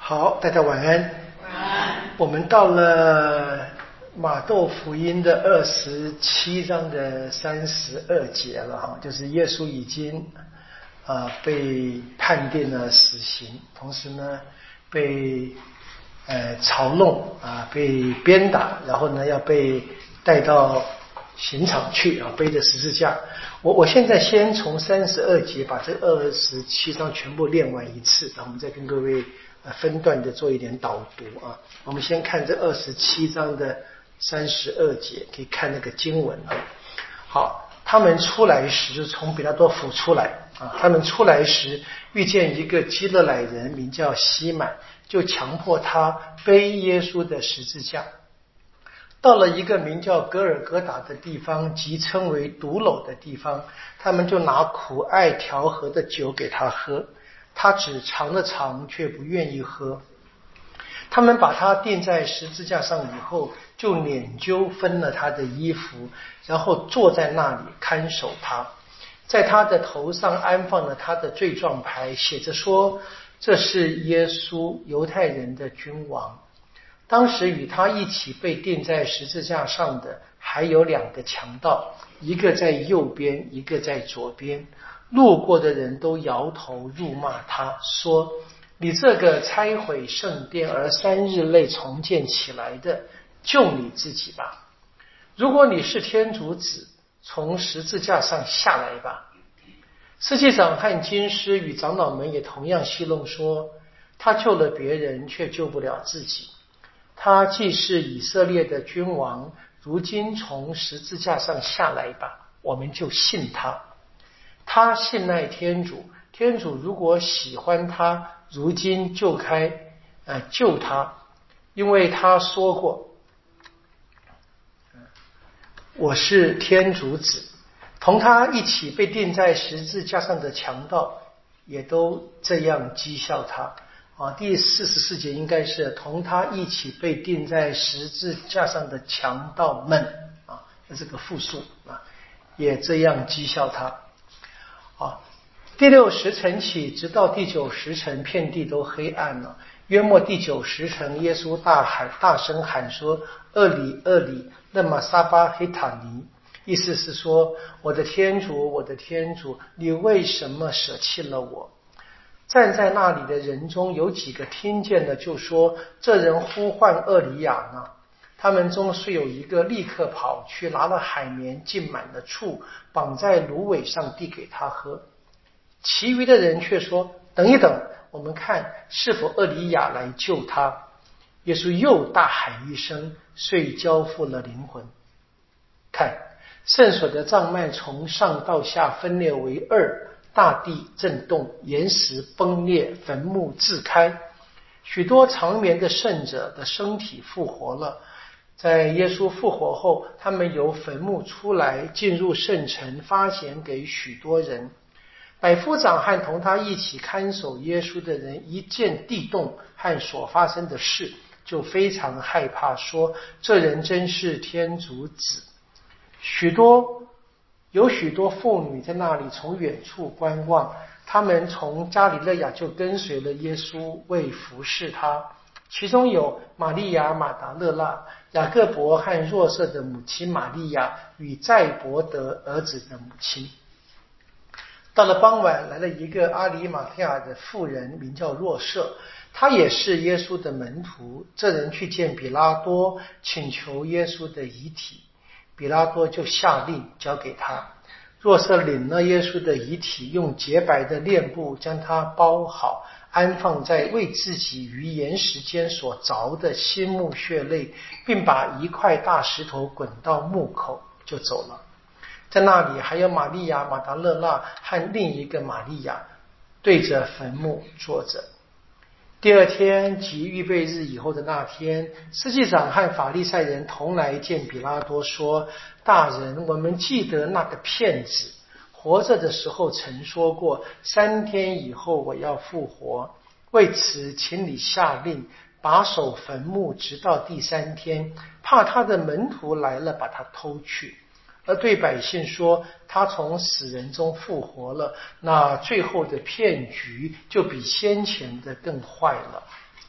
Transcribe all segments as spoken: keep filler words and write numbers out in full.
好，大家晚安。晚安。我们到了马窦福音的二十七章的三十二节了哈，就是耶稣已经啊、呃、被判定了死刑，同时呢被呃嘲弄啊、呃、被鞭打，然后呢要被带到刑场去啊，背着十字架。我我现在先从三十二节把这二十七章全部念完一次，然后我们再跟各位呃分段的做一点导读啊。我们先看这二十七章的三十二节，可以看那个经文啊。好，他们出来时就是从比拉多府出来啊，他们出来时遇见一个基勒乃人名叫西满，就强迫他背耶稣的十字架。到了一个名叫格尔戈达的地方，即称为毒篓的地方，他们就拿苦艾调和的酒给他喝，他只尝了尝，却不愿意喝。他们把他钉在十字架上以后，就捻阄分了他的衣服，然后坐在那里看守他，在他的头上安放了他的罪状牌，写着说：这是耶稣，犹太人的君王。当时与他一起被钉在十字架上的还有两个强盗，一个在右边，一个在左边。路过的人都摇头辱骂他，说：你这个拆毁圣殿而三日内重建起来的，救你自己吧。如果你是天主子，从十字架上下来吧。司祭长和经师与长老们也同样戏弄说，他救了别人，却救不了自己。他既是以色列的君王，如今从十字架上下来吧，我们就信他。他信赖天主，天主如果喜欢他，如今就该呃救他，因为他说过，我是天主子。同他一起被钉在十字架上的强盗也都这样讥笑他。啊，第四十四节应该是同他一起被钉在十字架上的强盗们啊，这个复数啊，也这样讥笑他。啊，第六时辰起，直到第九时辰，遍地都黑暗了。约莫第九时辰，耶稣大喊，大声喊说：厄里厄里，勒马撒巴黑塔尼。意思是说，我的天主，我的天主，你为什么舍弃了我？站在那里的人中有几个听见了，就说：这人呼唤厄里亚呢。他们中虽有一个立刻跑去拿了海绵，浸满了醋，绑在芦苇上递给他喝。其余的人却说：等一等，我们看是否厄里亚来救他。耶稣又大喊一声，遂交付了灵魂。看，圣所的帐幔从上到下分裂为二，大地震动，岩石崩裂，坟墓自开，许多长眠的圣者的身体复活了。在耶稣复活后，他们由坟墓出来，进入圣城，发显给许多人。百夫长和同他一起看守耶稣的人一见地动和所发生的事，就非常害怕，说：这人真是天主子。许多有许多妇女在那里从远处观望，他们从加里肋亚就跟随了耶稣，为服侍他。其中有玛利亚马达勒纳、雅各伯和若瑟的母亲玛利亚与载伯德儿子的母亲。到了傍晚，来了一个阿里马太亚的妇人，名叫若瑟，她也是耶稣的门徒。这人去见比拉多，请求耶稣的遗体，比拉多就下令交给他。若瑟领了耶稣的遗体，用洁白的链布将它包好，安放在为自己于岩石间所凿的新墓穴内，并把一块大石头滚到墓口，就走了。在那里还有玛利亚马达勒纳和另一个玛利亚，对着坟墓坐着。第二天即预备日以后的那天，司祭长和法利赛人同来见比拉多，说：大人，我们记得那个骗子活着的时候曾说过，三天以后我要复活。为此请你下令把守坟墓直到第三天，怕他的门徒来了把他偷去。而对百姓说，他从死人中复活了，那最后的骗局就比先前的更坏了。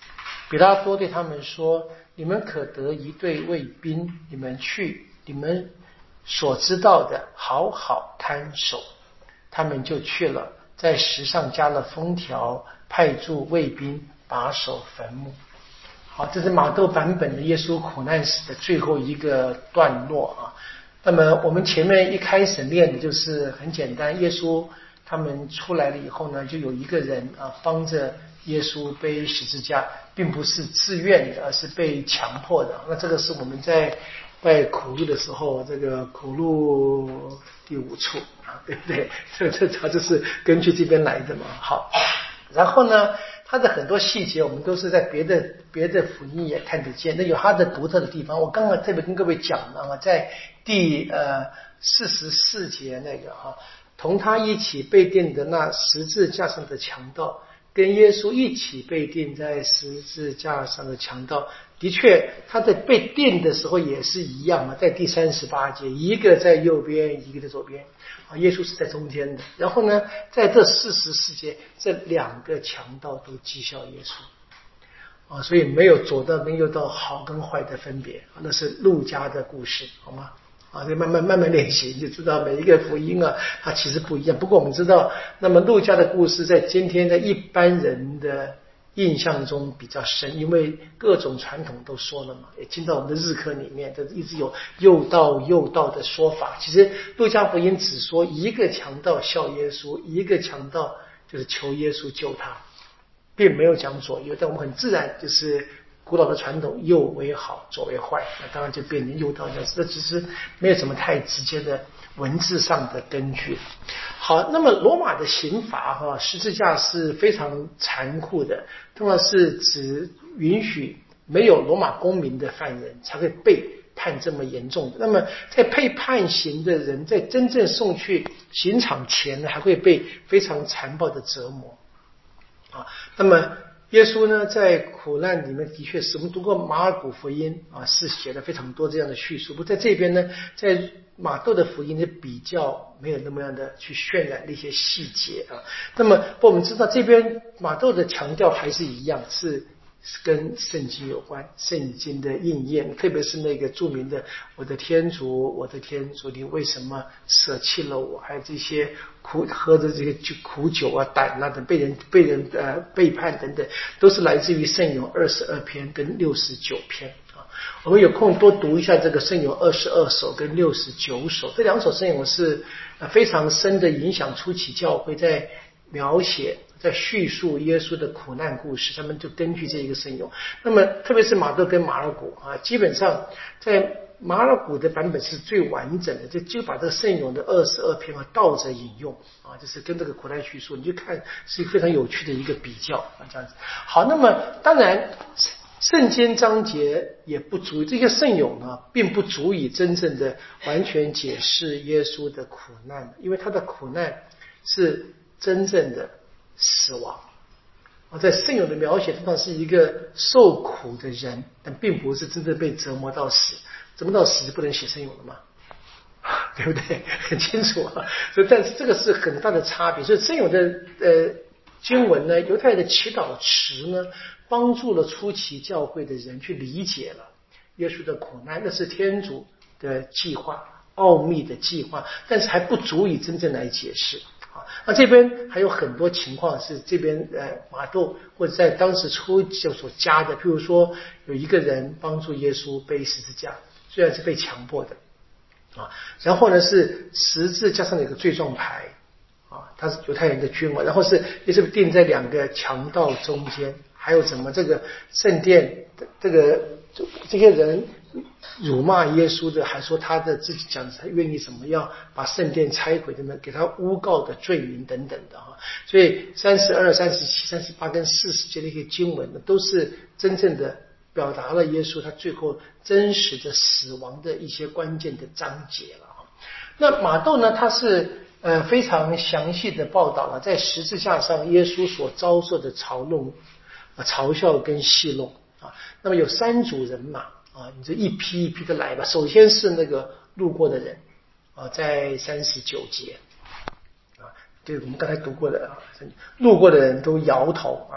比拉多对他们说：你们可得一队卫兵，你们去，你们所知道的好好看守。他们就去了，在石上加了封条，派驻卫兵把守坟墓。好，这是马窦版本的耶稣苦难史的最后一个段落啊。那么我们前面一开始念的就是很简单，耶稣他们出来了以后呢，就有一个人啊帮着耶稣背十字架，并不是自愿的，而是被强迫的。那这个是我们在拜苦路的时候，这个苦路第五处啊，对不对？这这它就是根据这边来的嘛。好，然后呢，它的很多细节我们都是在别的别的福音也看得见，那有它的独特的地方。我刚刚特别跟各位讲了啊，在第呃四十四节那个哈、啊，同他一起被钉的那十字架上的强盗，跟耶稣一起被钉在十字架上的强盗，的确他在被钉的时候也是一样啊，在第三十八节，一个在右边，一个在左边啊，耶稣是在中间的。然后呢，在这四十四节，这两个强盗都讥笑耶稣啊，所以没有左道跟右道好跟坏的分别啊，那是路加的故事，好吗？啊，就慢慢慢慢练习，你就知道每一个福音啊，它其实不一样。不过我们知道，那么路加的故事在今天的一般人的印象中比较深，因为各种传统都说了嘛，也进到我们的日课里面，都一直有右道右道的说法。其实路加福音只说一个强盗笑耶稣，一个强盗就是求耶稣救他，并没有讲左右，但我们很自然就是古老的传统，右为好，左为坏，那当然就变成右道这样子。这只是没有什么太直接的文字上的根据。好，那么罗马的刑罚哈，十字架是非常残酷的，通常是只允许没有罗马公民的犯人才会被判这么严重的。那么在被判刑的人在真正送去刑场前呢，还会被非常残暴的折磨啊。那么耶稣呢，在苦难里面的确是我们读过马尔谷福音啊，是写了非常多这样的叙述。不在这边呢，在马窦的福音呢比较没有那么样的去渲染那些细节啊。那么我们知道这边马窦的强调还是一样，是跟圣经有关，圣经的应验，特别是那个著名的我的天主，我的天主，你为什么舍弃了我？还有这些苦喝的这个苦酒啊、胆啊等，被人被人呃背叛等等，都是来自于圣咏二十二篇跟六十九篇啊。我们有空多读一下这个圣咏二十二首跟六十九首，这两首圣咏是非常深的影响初期教会，在描写在叙述耶稣的苦难故事，他们就根据这一个圣咏。那么特别是马窦跟马尔谷啊，基本上在马尔谷的版本是最完整的，就就把这个圣咏的二十二篇啊倒着引用啊，就是跟这个苦难叙述，你就看是一个非常有趣的一个比较啊，这样子。好，那么当然圣经章节也不足以，这些圣咏呢，并不足以真正的完全解释耶稣的苦难，因为他的苦难是真正的死亡。在圣咏的描写通常是一个受苦的人，但并不是真正被折磨到死。折磨到死就不能写圣咏了吗？对不对？很清楚啊。所以，但是这个是很大的差别。所以圣咏的呃经文呢，犹太的祈祷词呢，帮助了初期教会的人去理解了耶稣的苦难，那是天主的计划，奥秘的计划，但是还不足以真正来解释。那这边还有很多情况是这边呃马窦或者在当时初就所加的，譬如说有一个人帮助耶稣背十字架，虽然是被强迫的啊，然后呢是十字架上的一个罪状牌啊，他是犹太人的君王，然后是耶稣钉在两个强盗中间，还有怎么这个圣殿这个这些人辱骂耶稣的，还说他的自己讲他愿意怎么样把圣殿拆毁的呢？给他诬告的罪名等等的哈。所以三十二、三十七、三十八跟四十节的一些经文呢，都是真正的表达了耶稣他最后真实的死亡的一些关键的章节了。那马窦呢，他是呃非常详细的报道了在十字架上耶稣所遭受的嘲弄、呃、嘲笑跟戏弄啊。那么有三组人马。啊，你这一批一批的来吧。首先是那个路过的人啊，在三十九节啊，就是我们刚才读过的啊，路过的人都摇头啊，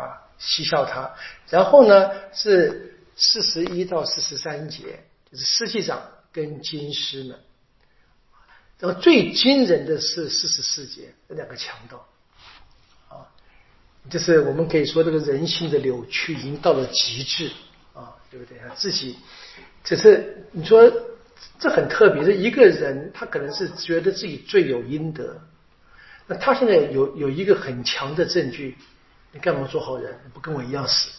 嬉笑他。然后呢是四十一到四十三节，就是司祭长跟经师们。然后最惊人的是四十四节，这两个强盗啊，就是我们可以说这个人性的扭曲已经到了极致啊，对不对啊？自己只是你说这很特别，是一个人他可能是觉得自己罪有应得，那他现在有有一个很强的证据，你干嘛做好人？不跟我一样死？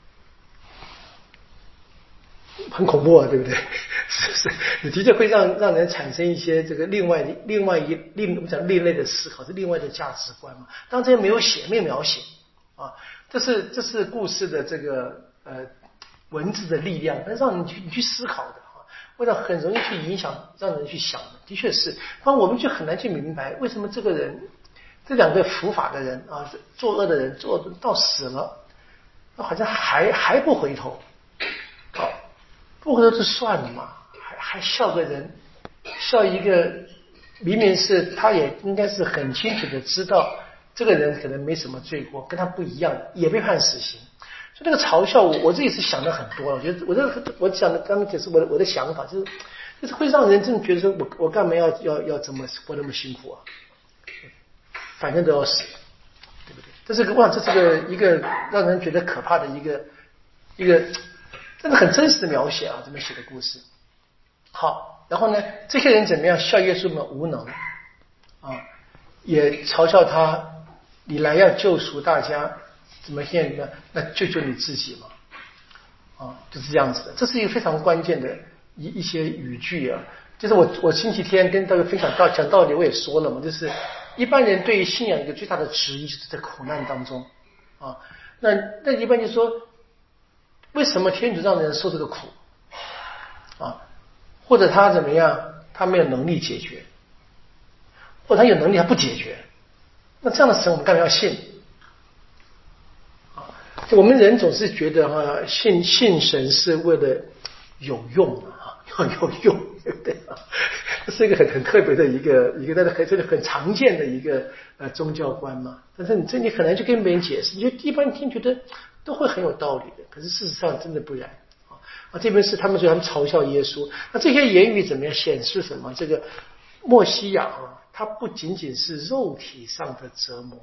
很恐怖啊，对不对？是是，你的确会让让人产生一些这个另外的另外一另我们讲另类的思考，是另外的价值观嘛。当然这些没有写，没有描写啊，这是这是故事的这个呃文字的力量，但让你去你去思考的啊，为了很容易去影响，让人去想的，的确是。但我们就很难去明白为什么这个人这两个伏法的人啊，作恶的人做到死了，好像还还不回头，好。不回头就算了嘛，还还笑个人，笑一个明明是他也应该是很清楚的知道这个人可能没什么罪过，跟他不一样，也被判死刑。所以那个嘲笑我，我自己是想的很多了。我觉得我这我讲的刚刚解释我的我的想法，就是就是会让人真的觉得说我我干嘛要要要怎么活那么辛苦啊？反正都要死，对不对？这是个哇，这是个一个让人觉得可怕的一个一个。真的很真实的描写啊，这么写的故事。好，然后呢，这些人怎么样笑耶稣们无能啊，也嘲笑他，你来要救赎大家，怎么现在那救救你自己嘛？啊，就是这样子的。这是一个非常关键的一一些语句啊。就是我我星期天跟大家分享到讲道理，我也说了嘛，就是一般人对于信仰一个最大的质疑，就是在苦难当中啊。那那一般就说。为什么天主让人受这个苦啊？或者他怎么样？他没有能力解决，或者他有能力他不解决？那这样的神我们干嘛要信？啊，就我们人总是觉得哈、啊，信信神是为了有用啊，要有用，对不对啊？这是一个很很特别的一个一个，但是很这个很常见的一个呃宗教观嘛。但是你这你很难去跟别人解释，你就一般听觉得。都会很有道理的，可是事实上真的不然啊！这边是他们说他们嘲笑耶稣，那这些言语怎么样显示什么？这个默西亚啊，它不仅仅是肉体上的折磨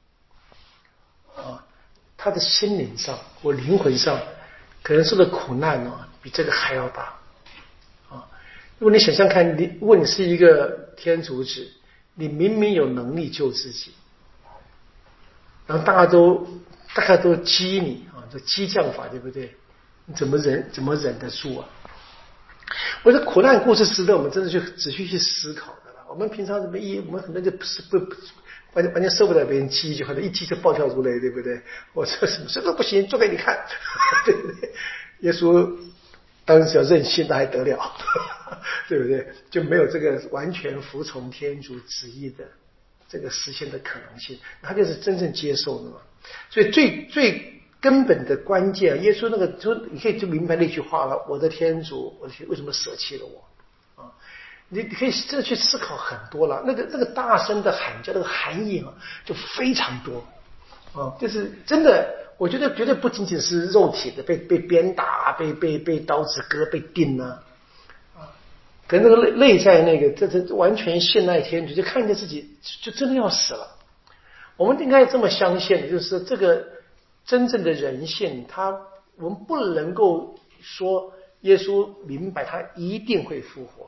啊，他的心灵上或灵魂上可能受的苦难啊，比这个还要大啊！如果你想想看，你如果你是一个天主子，你明明有能力救自己，然后大家都。大家都激你啊，这激将法对不对？你怎么忍怎么忍得住啊？我的苦难故事值得我们真的去仔细去思考的了。我们平常怎么一我们很多就不是不完全完全受不了别人激一句话，一激就暴跳如雷，对不对？我说什么事都不行，做给你看，对不对？耶稣当时要任性，那还得了，对不对？就没有这个完全服从天主旨意的这个实现的可能性，他就是真正接受的嘛。所以最最根本的关键，耶稣那个就你可以就明白那句话了：我的天主，我的天为什么舍弃了我？啊，你你可以真的去思考很多了。那个那个大声的喊叫，那个含义啊，就非常多啊，就是真的，我觉得绝对不仅仅是肉体的被被鞭打、被被被刀子割、被钉啊。可能那个内内在那个，这这完全信赖天主，就看见自己就真的要死了。我们应该这么相信，就是这个真正的人性，他我们不能够说耶稣明白他一定会复活，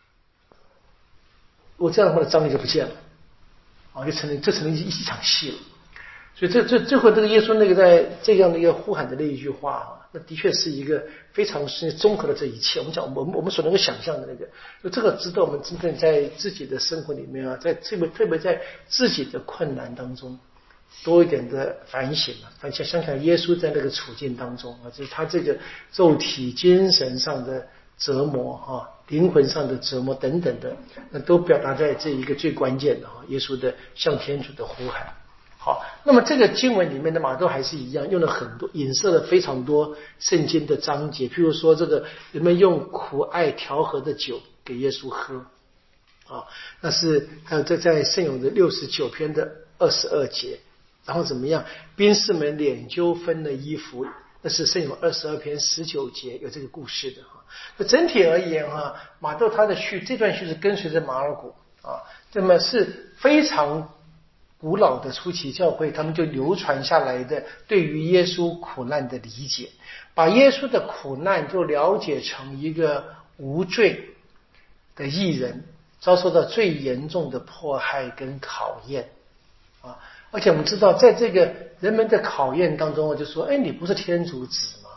我这样的话的张力就不见了，啊，就成了这成了一一场戏了。所以这这最后这个耶稣那个在这样的一个呼喊的那一句话啊，那的确是一个非常是综合的这一切。我们讲我们我们所能够想象的那个，就这个值得我们真正在自己的生活里面啊，在特别特别在自己的困难当中多一点的反省啊，反想想想耶稣在那个处境当中啊，就是他这个肉体、精神上的折磨啊，灵魂上的折磨等等的，那都表达在这一个最关键的啊，耶稣的向天主的呼喊。好，那么这个经文里面的嘛，都还是一样，用了很多引射了非常多圣经的章节，譬如说这个人们用苦艾调和的酒给耶稣喝啊，那是还有这在圣咏的六十九篇的二十二节然后怎么样？兵士们脸就分了衣服，那是圣咏二十二篇十九节有这个故事的哈。那整体而言哈，马窦他的序这段序是跟随着马尔谷啊，那么是非常古老的初期教会，他们就流传下来的对于耶稣苦难的理解，把耶稣的苦难就了解成一个无罪的义人，遭受到最严重的迫害跟考验啊！而且我们知道，在这个人们的考验当中，我就说：“哎，你不是天主子吗？”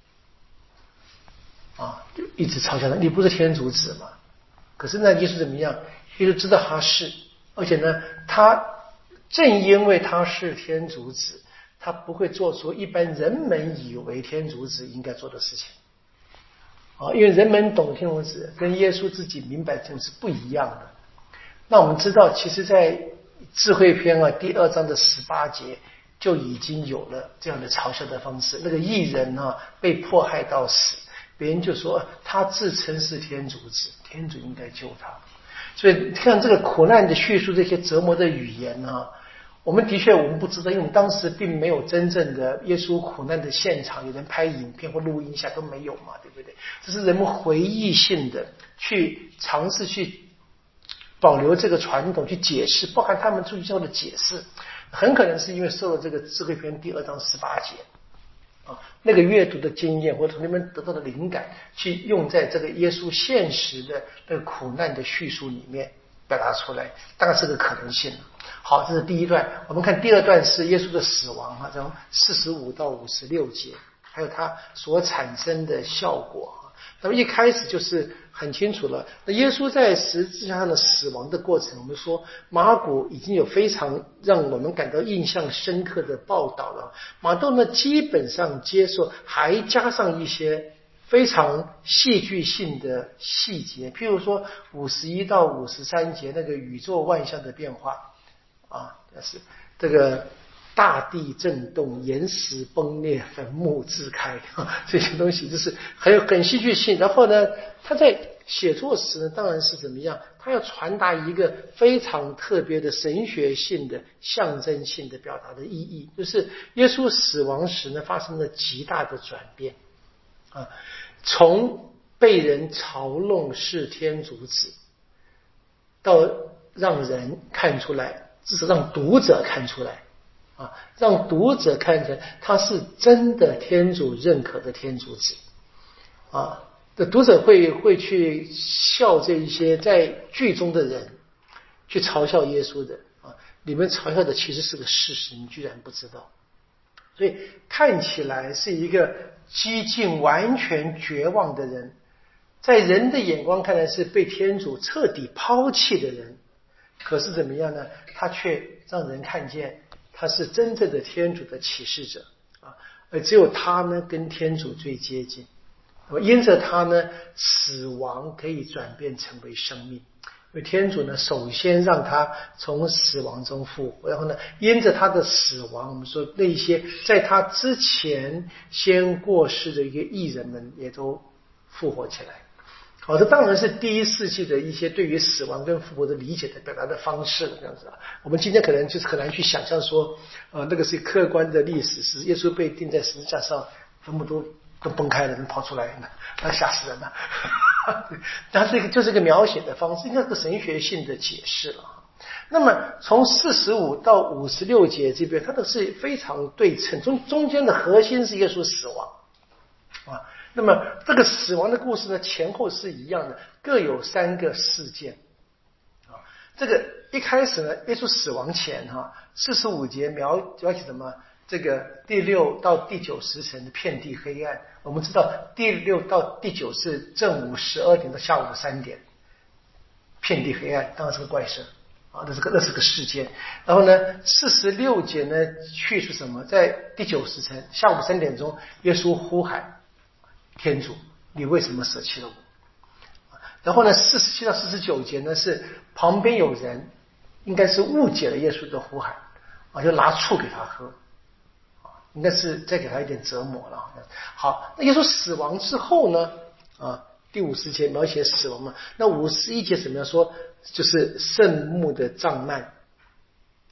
啊，就一直嘲笑他：“你不是天主子吗？”可是呢，耶稣怎么样？耶稣知道他是，而且呢，他正因为他是天主子，他不会做出一般人们以为天主子应该做的事情。啊，因为人们懂天主子跟耶稣自己明白这是不一样的。那我们知道，其实在智慧篇啊第二章的十八节就已经有了这样的嘲笑的方式。那个义人啊被迫害到死，别人就说他自称是天主子，天主应该救他。所以看这个苦难的叙述，这些折磨的语言啊，我们的确我们不知道，因为我们当时并没有真正的耶稣苦难的现场，有人拍影片或录音下都没有嘛，对不对？这是人们回忆性的去尝试去保留这个传统，去解释，包含他们出去教的解释，很可能是因为受了这个智慧篇第二章十八节啊，那个阅读的经验或者从那边得到的灵感，去用在这个耶稣现实的那个苦难的叙述里面表达出来，大概是个可能性。好，这是第一段。我们看第二段是耶稣的死亡啊，从四十五到五十六节，还有它所产生的效果。那么一开始就是很清楚了，那耶稣在十字架上的死亡的过程，我们说马尔谷已经有非常让我们感到印象深刻的报道了。马窦呢基本上接受，还加上一些非常戏剧性的细节，譬如说五十一到五十三节那个宇宙万象的变化啊，是这个大地震动，岩石崩裂，坟墓自开，这些东西就是很有很戏剧性。然后呢，他在写作时呢，当然是怎么样？他要传达一个非常特别的神学性的象征性的表达的意义，就是耶稣死亡时呢，发生了极大的转变啊，从被人嘲弄是天主子，到让人看出来，至少让读者看出来。啊，让读者看成他是真的天主认可的天主子啊，的读者会会去笑这一些在剧中的人，去嘲笑耶稣的啊，你们嘲笑的其实是个事实，你居然不知道，所以看起来是一个几近完全绝望的人，在人的眼光看来是被天主彻底抛弃的人，可是怎么样呢？他却让人看见他是真正的天主的启示者啊，而只有他呢跟天主最接近。那么因着他呢，死亡可以转变成为生命，因为天主呢首先让他从死亡中复活，然后呢因着他的死亡，我们说那些在他之前先过世的一个义人们也都复活起来。好，这当然是第一世纪的一些对于死亡跟复活的理解的表达的方式，这样子啊。我们今天可能就是很难去想象说，呃，那个是客观的历史，是耶稣被钉在十字架上，坟墓都都崩开了，能跑出来，那吓死人了。但这个就是个描写的方式，应该是个神学性的解释了。那么从四十五到五十六节这边，它都是非常对称，中中间的核心是耶稣死亡啊。那么这个死亡的故事呢，前后是一样的，各有三个事件啊。这个一开始呢，耶稣死亡前哈，四十五节描描写什么？这个第六到第九时辰的遍地黑暗。我们知道第六到第九是正午十二点到下午三点，遍地黑暗，当然是个怪事啊，那是个那是个事件。然后呢，四十六节呢叙述什么？在第九时辰下午三点钟，耶稣呼喊天主，你为什么舍弃了我？然后呢，四十七到四十九节呢是旁边有人应该是误解了耶稣的呼喊啊，就拿醋给他喝啊，应该是再给他一点折磨了。好，那耶稣死亡之后呢啊，第五十节描写死亡嘛，那五十一节怎么样说？就是圣墓的帐幔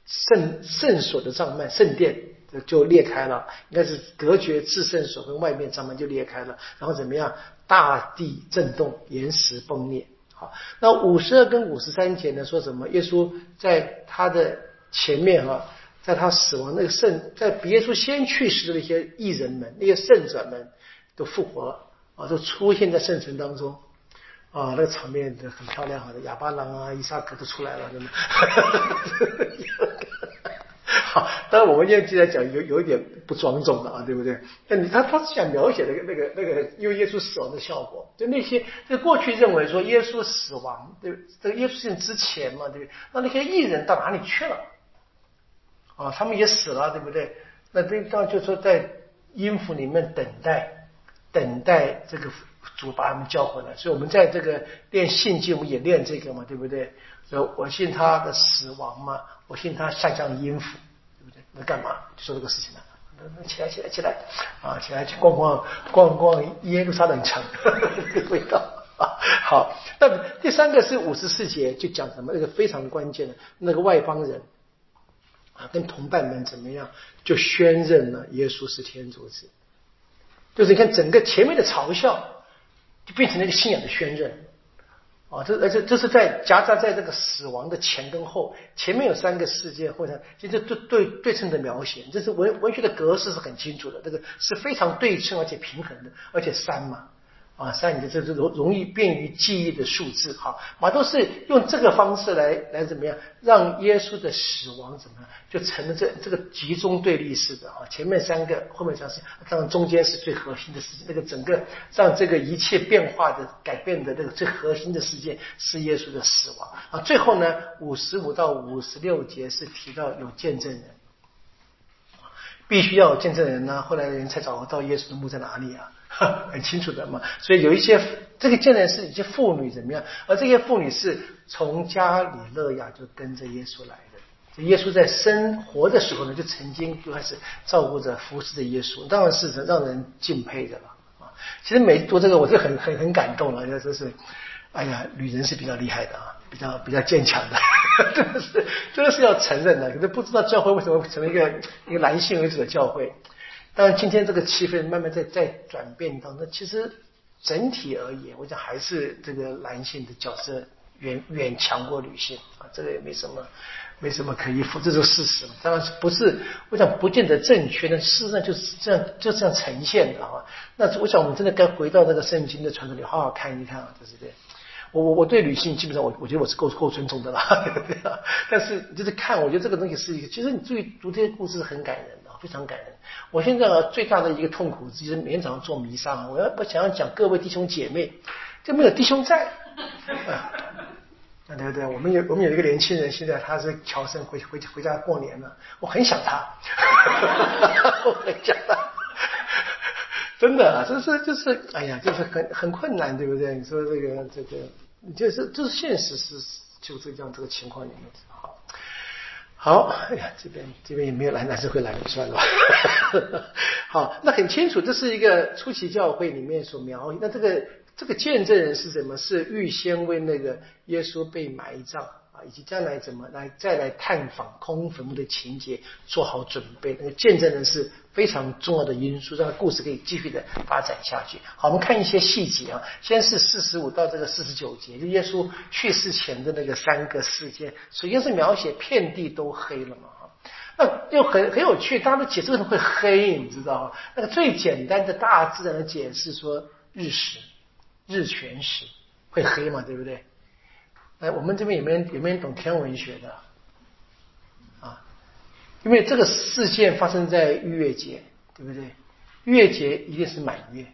圣圣所的帐幔，圣殿就裂开了，应该是隔绝至圣所跟外面帐幔就裂开了，然后怎么样？大地震动，岩石崩裂。好，那五十二跟五十三节呢，说什么？耶稣在他的前面啊，在他死亡那个圣，在比耶稣先去世的那些义人们、那些圣者们都复活了啊，都出现在圣城当中。啊，那个场面很漂亮啊，亚巴郎啊、伊撒格都出来了，真的。好，当然我们现在既然讲有有一点不庄重了啊，对不对？那你他他是想描写那个那个那个因为耶稣死亡的效果，就那些在过去认为说耶稣死亡，对，这个耶稣死之前嘛，对不对？那那些义人到哪里去了？啊，他们也死了，对不对？那这当然就说在阴府里面等待，等待这个主把他们叫回来。所以我们在这个练信经，我们也练这个嘛，对不对？所以我信他的死亡嘛，我信他下降阴府，对不对？那干嘛？就说这个事情了。那起来，起来，起来啊！起来去逛逛逛逛耶路撒冷城，这个味道啊。好，那第三个是五十四节，就讲什么？那个非常关键的，那个外邦人啊，跟同伴们怎么样，就宣认了耶稣是天主子。就是你看整个前面的嘲笑，就变成了一个信仰的宣认啊！这而且这是在夹杂在这个死亡的前跟后，前面有三个事件，或者其实对对对称的描写，这是文文学的格式是很清楚的，这个是非常对称而且平衡的，而且三嘛。啊，三，你的这是容容易便于记忆的数字，哈，马都是用这个方式来来怎么样，让耶稣的死亡怎么样，就成了这这个集中对立式的啊，前面三个，后面三个，当然中间是最核心的事情，那个整个让这个一切变化的改变的那个最核心的事件是耶稣的死亡啊，最后呢，五十五到五十六节是提到有见证人。必须要有见证人呢、啊，后来人才找得到耶稣的墓在哪里啊，很清楚的嘛。所以有一些这个见证人是一些妇女怎么样，而这些妇女是从加里勒亚就跟着耶稣来的。耶稣在生活的时候呢，就曾经就开始照顾着服侍着耶稣，当然是让人敬佩的了啊。其实每读这个我是很很很感动了，这是。哎呀，女人是比较厉害的啊，比较比较坚强的，真的是真的是要承认的。可是不知道教会为什么会成为一个一个男性为主的教会。当然，今天这个气氛慢慢在在转变当中，其实整体而言，我想还是这个男性的角色远远强过女性啊，这个也没什么没什么可以否，这是事实。当然不是，我想不见得正确，但事实上就是这样就这样呈现的啊。那我想我们真的该回到这个圣经的传统里，好好看一看啊，对不对？我我我对女性基本上我我觉得我是够够尊重的啦，但是就是看，我觉得这个东西是一个，其实你注意读这些故事是很感人的，非常感人。我现在啊最大的一个痛苦，就是每天早上做弥撒，我要我想要讲各位弟兄姐妹，就没有弟兄在。啊对不对？我们有我们有一个年轻人，现在他是侨生，回回回家过年了，我很想他，我很想他。真的啊，这是就是哎呀，就是很很困难，对不对？你说这个这个，就是就是现实是就是这样这个情况里面。好，好，哎呀，这边这边也没有来，还是会来，算了吧。好，那很清楚，这是一个初期教会里面所描，那这个这个见证人是什么？是预先为那个耶稣被埋葬啊，以及将来怎么来再来探访空坟墓的情节做好准备。那个见证人是非常重要的因素，让故事可以继续的发展下去。好，我们看一些细节啊，先是四十五到这个四十九节，就耶稣去世前的那个三个事件，首先是描写遍地都黑了嘛。那又很很有趣，大家都解释为什么会黑，你知道吗？那个最简单的大自然的解释说日食。日全食会黑嘛，对不对？哎，我们这边有没有人有没有人懂天文学的啊？因为这个事件发生在逾越节，对不对？逾越节一定是满月，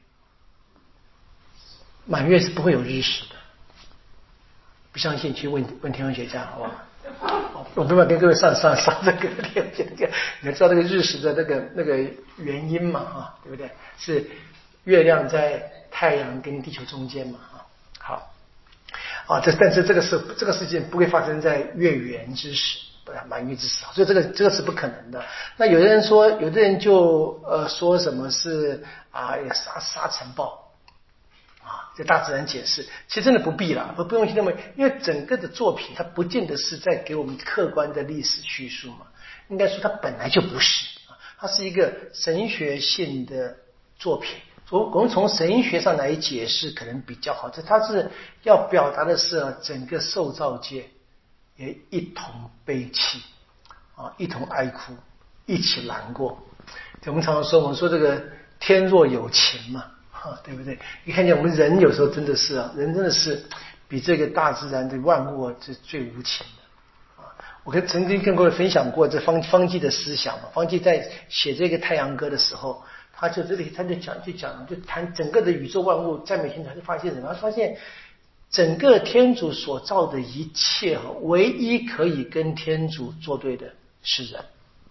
满月是不会有日食的。不相信去问问天文学家，好不好？我没办法跟各位上上上这个天文学，你要知道这个日食的那个那个原因嘛，啊，对不对？是月亮在太阳跟地球中间嘛，啊，好，啊，这但是这个是这个事件不会发生在月圆之时，不然满月之时，所以这个这个是不可能的。那有的人说，有的人就呃说什么是啊沙沙尘暴啊，这大自然解释，其实真的不必啦，不不用那么，因为整个的作品它不见得是在给我们客观的历史叙述嘛，应该说它本来就不是啊，它是一个神学性的作品。我们从神学上来解释可能比较好，这它是要表达的是啊，整个受造界也一同悲泣啊，一同哀哭，一起难过。我们常常说，我们说这个天若有情嘛，啊，对不对？你看见我们人有时候真的是啊，人真的是比这个大自然的万物是最无情的啊。我跟曾经跟各位分享过这方方济的思想嘛，方济在写这个《太阳歌》的时候。他就这里，他就讲，就讲，就谈整个的宇宙万物赞美天主，他就发现什么？他发现整个天主所造的一切，唯一可以跟天主作对的是人。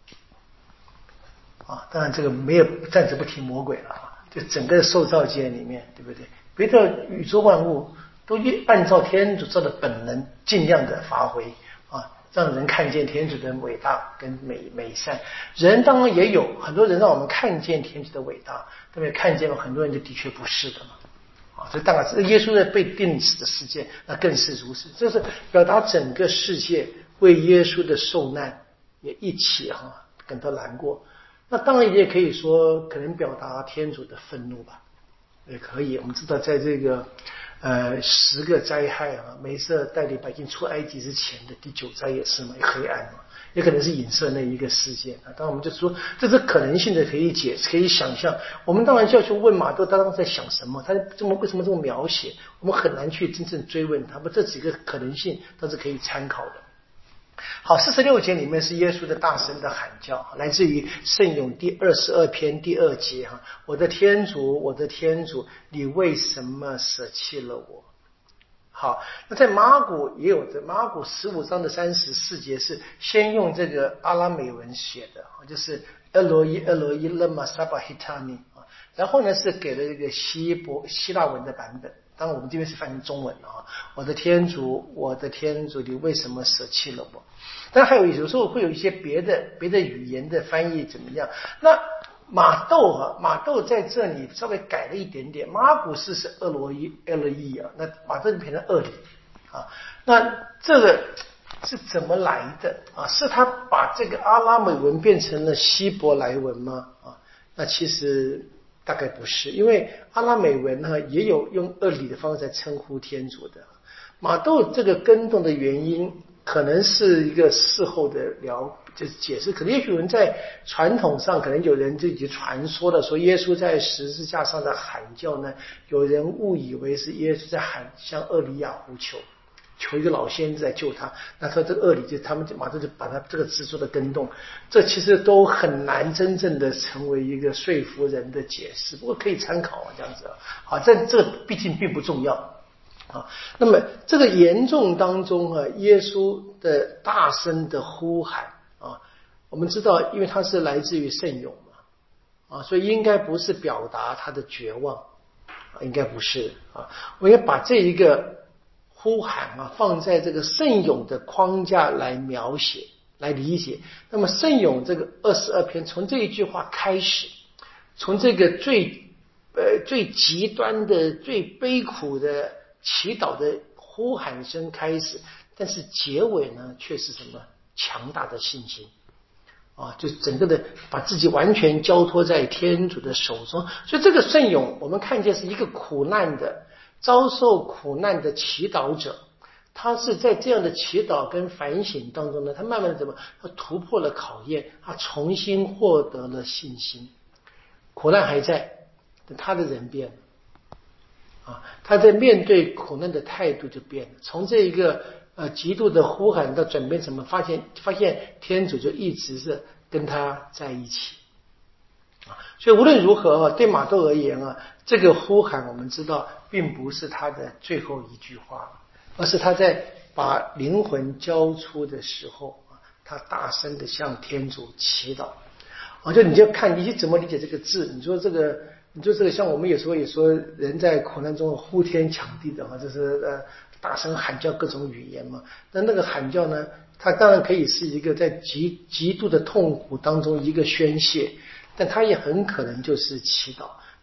啊，当然这个没有，暂时不提魔鬼了啊。就整个受造界里面，对不对？别的宇宙万物都按照天主造的本能，尽量的发挥啊。让人看见天主的伟大跟美美善，人当然也有很多人让我们看见天主的伟大，对不对？看见了很多人就的确不是的嘛，啊，这当然是耶稣的被钉死的事件，那更是如此。这是表达整个世界为耶稣的受难也一起哈、啊、感到难过。那当然也可以说，可能表达天主的愤怒吧，也可以。我们知道，在这个。呃，十个灾害啊，梅瑟带领百姓出埃及之前的第九灾也是嘛，黑暗嘛，也可能是影射那一个事件啊。当然，我们就说这是可能性的，可以解，可以想象。我们当然就要去问马窦，他当时在想什么？他这么为什么这么描写？我们很难去真正追问他。不，这几个可能性都是可以参考的。好，四十六节里面是耶稣的大声的喊叫，来自于圣咏第二十二篇第二节哈，我的天主，我的天主，你为什么舍弃了我？好，那在马古也有的，马古十五章的三十四节是先用这个阿拉美文写的，就是埃罗伊埃罗伊勒玛萨巴希塔尼啊，然后呢是给了这个希伯希腊文的版本。当然我们这边是翻成中文了啊！我的天主，我的天主，你为什么舍弃了我？但还有有时候会有一些别的别的语言的翻译怎么样？那马窦啊，马窦在这里稍微改了一点点，马古斯是厄罗伊 L E 啊，那马窦就变成厄里啊。那这个是怎么来的啊？是他把这个阿拉美文变成了希伯来文吗？啊，那其实。大概不是，因为阿拉美文呢也有用厄里的方式来称呼天主的。马窦这个更动的原因，可能是一个事后的了，就是解释。可能也许有人在传统上，可能有人就已经传说了，说耶稣在十字架上的喊叫呢，有人误以为是耶稣在喊向厄里亚呼求。求一个老先知来救他，那他这个厄里就他们就马上就把他这个字做的更动，这其实都很难真正的成为一个说服人的解释，不过可以参考啊，这样子啊。好，这这毕竟并不重要啊。那么这个严重当中啊，耶稣的大声的呼喊啊，我们知道，因为他是来自于圣咏嘛啊，所以应该不是表达他的绝望，应该不是啊。我应该把这一个。呼喊啊，放在这个圣咏的框架来描写、来理解。那么圣咏这个二十二篇，从这一句话开始，从这个最呃最极端的、最悲苦的祈祷的呼喊声开始，但是结尾呢，却是什么？强大的信心啊，就整个的把自己完全交托在天主的手中。所以这个圣咏，我们看见是一个苦难的。遭受苦难的祈祷者，他是在这样的祈祷跟反省当中呢，他慢慢的怎么，他突破了考验，他重新获得了信心。苦难还在，但他的人变了啊，他在面对苦难的态度就变了，从这一个呃极度的呼喊到转变什么，发现发现天主就一直是跟他在一起。所以无论如何啊，对马窦而言啊，这个呼喊我们知道并不是他的最后一句话，而是他在把灵魂交出的时候啊，他大声的向天主祈祷。啊，就你就看你怎么理解这个字。你说这个，你说这个，像我们有时候也说，人在苦难中呼天抢地的话，就是呃大声喊叫各种语言嘛。那那个喊叫呢，它当然可以是一个在极极度的痛苦当中一个宣泄。但他也很可能就是祈祷，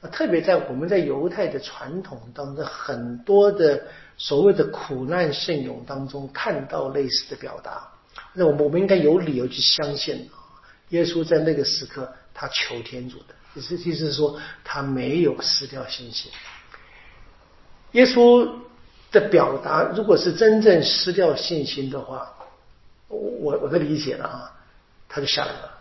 特别在我们在犹太的传统当中，很多的所谓的苦难圣咏当中看到类似的表达。那我们我们应该有理由去相信，耶稣在那个时刻他求天主的，意思意思是说他没有失掉信心。耶稣的表达如果是真正失掉信心的话，我我的理解了啊，他就下来了，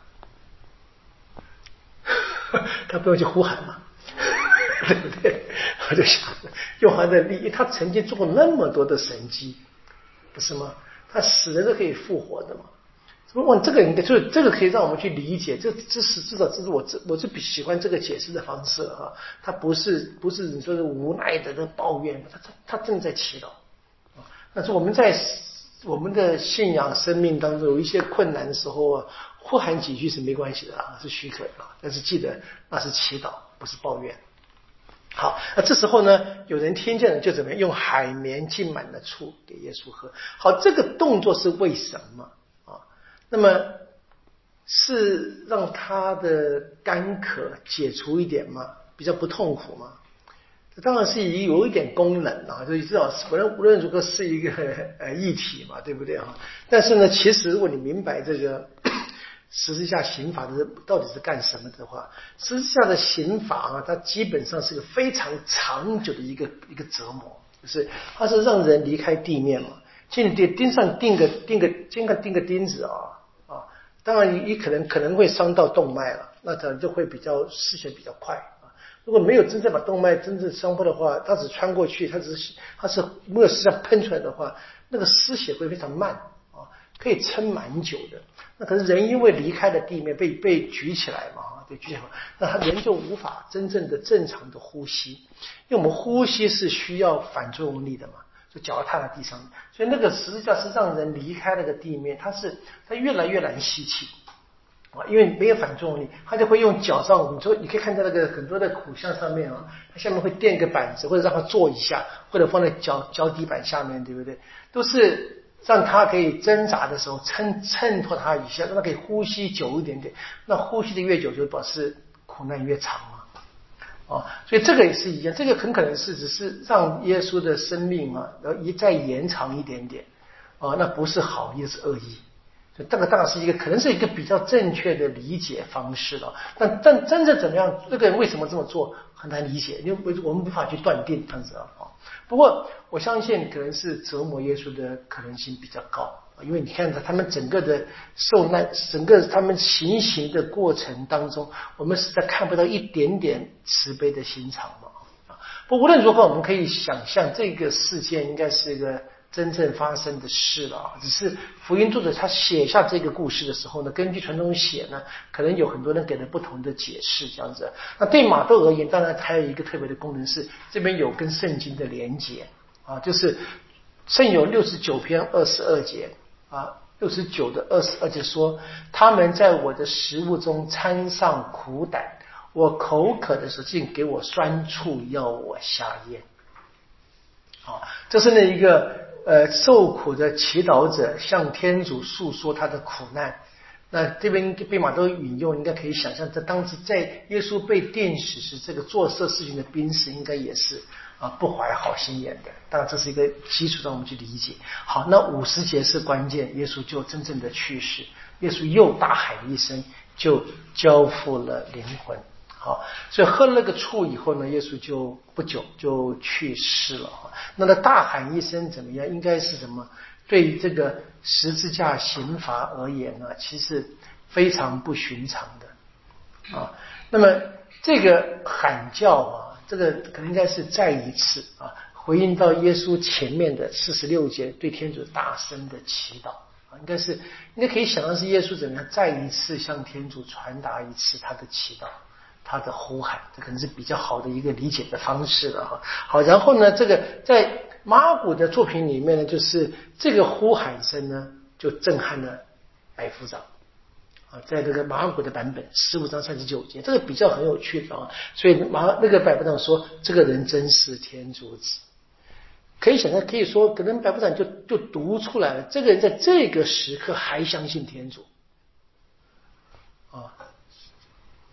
他不用去呼喊嘛。对不对？我就想，用他的力，他曾经做过那么多的神迹，不是吗？他死人都可以复活的嘛。哇，这个应该就是这个可以让我们去理解，这这是至少这是我我是比喜欢这个解释的方式了哈。他不是不是你说的无奈的那抱怨，他他他正在祈祷。但是我们在我们的信仰生命当中有一些困难的时候啊，呼喊几句是没关系的啊，是许可的。但是记得那是祈祷，不是抱怨。好，那这时候呢，有人听见了就怎么样？用海绵浸满了醋给耶稣喝。好，这个动作是为什么啊？那么是让他的干渴解除一点吗？比较不痛苦吗？这当然是有一点功能啊，所以至少是无论无论如何是一个呃议题嘛，对不对啊？但是呢，其实如果你明白这个十字架刑罚的到底是干什么的话，十字架的刑罚啊，它基本上是个非常长久的一个一个折磨，就是它是让人离开地面嘛，进钉钉上钉个钉个钉个钉个钉子啊啊，当然你可能可能会伤到动脉了，那可能就会比较失血比较快啊。如果没有真正把动脉真正伤破的话，它只穿过去，它只是它是没有实际上喷出来的话，那个失血会非常慢啊，可以撑蛮久的。那可是人因为离开了地面，被被举起来嘛，被举起来，那他人就无法真正的正常的呼吸，因为我们呼吸是需要反作用力的嘛，就脚要踏在地上，所以那个十字架是让人离开那个地面，它是它越来越难吸气啊，因为没有反作用力，他就会用脚上，你说你可以看到那个很多的苦像上面啊，它下面会垫个板子，或者让它坐一下，或者放在脚脚底板下面，对不对？都是让它可以挣扎的时候衬衬托它一下，让它可以呼吸久一点点。那呼吸的越久，就表示苦难越长嘛。啊，所以这个也是一样，这个很可能是只是让耶稣的生命啊，然后一再延长一点点。啊，那不是好意，是恶意。所以这个当然是一个可能是一个比较正确的理解方式了。但但真正怎么样，这个人为什么这么做很难理解，因为我们无法去断定这样子啊。不过我相信可能是折磨耶稣的可能性比较高，因为你看他他们整个的受难，整个他们行刑的过程当中，我们实在看不到一点点慈悲的心肠嘛。不无论如何，我们可以想象这个事件应该是一个真正发生的事了，只是福音作者他写下这个故事的时候呢，根据传统写呢，可能有很多人给了不同的解释，这样子。那对马窦而言，当然还有一个特别的功能是，这边有跟圣经的连结啊，就是圣有六十九篇二十二节啊，六十九的二十二节说，他们在我的食物中掺上苦胆，我口渴的时候竟给我酸醋，要我下咽。啊，这是那一个呃受苦的祈祷者向天主诉说他的苦难。那这边被马窦引用，应该可以想象，在当时在耶稣被钉死时，这个做这事情的兵士应该也是啊不怀好心眼的。当然这是一个基础让我们去理解。好，那五十节是关键，耶稣就真正的去世，耶稣又大喊一声，就交付了灵魂。好，所以喝了那个醋以后呢，耶稣就不久就去世了。那他大喊一声怎么样？应该是什么？对于这个十字架刑罚而言呢，其实非常不寻常的啊。那么这个喊叫啊，这个可能应该是再一次啊，回应到耶稣前面的四十六节对天主大声的祈祷啊，应该是应该可以想象是耶稣怎么样再一次向天主传达一次他的祈祷。他的呼喊，这可能是比较好的一个理解的方式了哈。好，然后呢，这个在马尔谷的作品里面呢，就是这个呼喊声呢，就震撼了百夫长啊，在这个马尔谷的版本十五章三十九节，这个比较很有趣的啊。所以马那个百夫长说，这个人真是天主子。可以想象，可以说，可能百夫长就就读出来了，这个人在这个时刻还相信天主啊。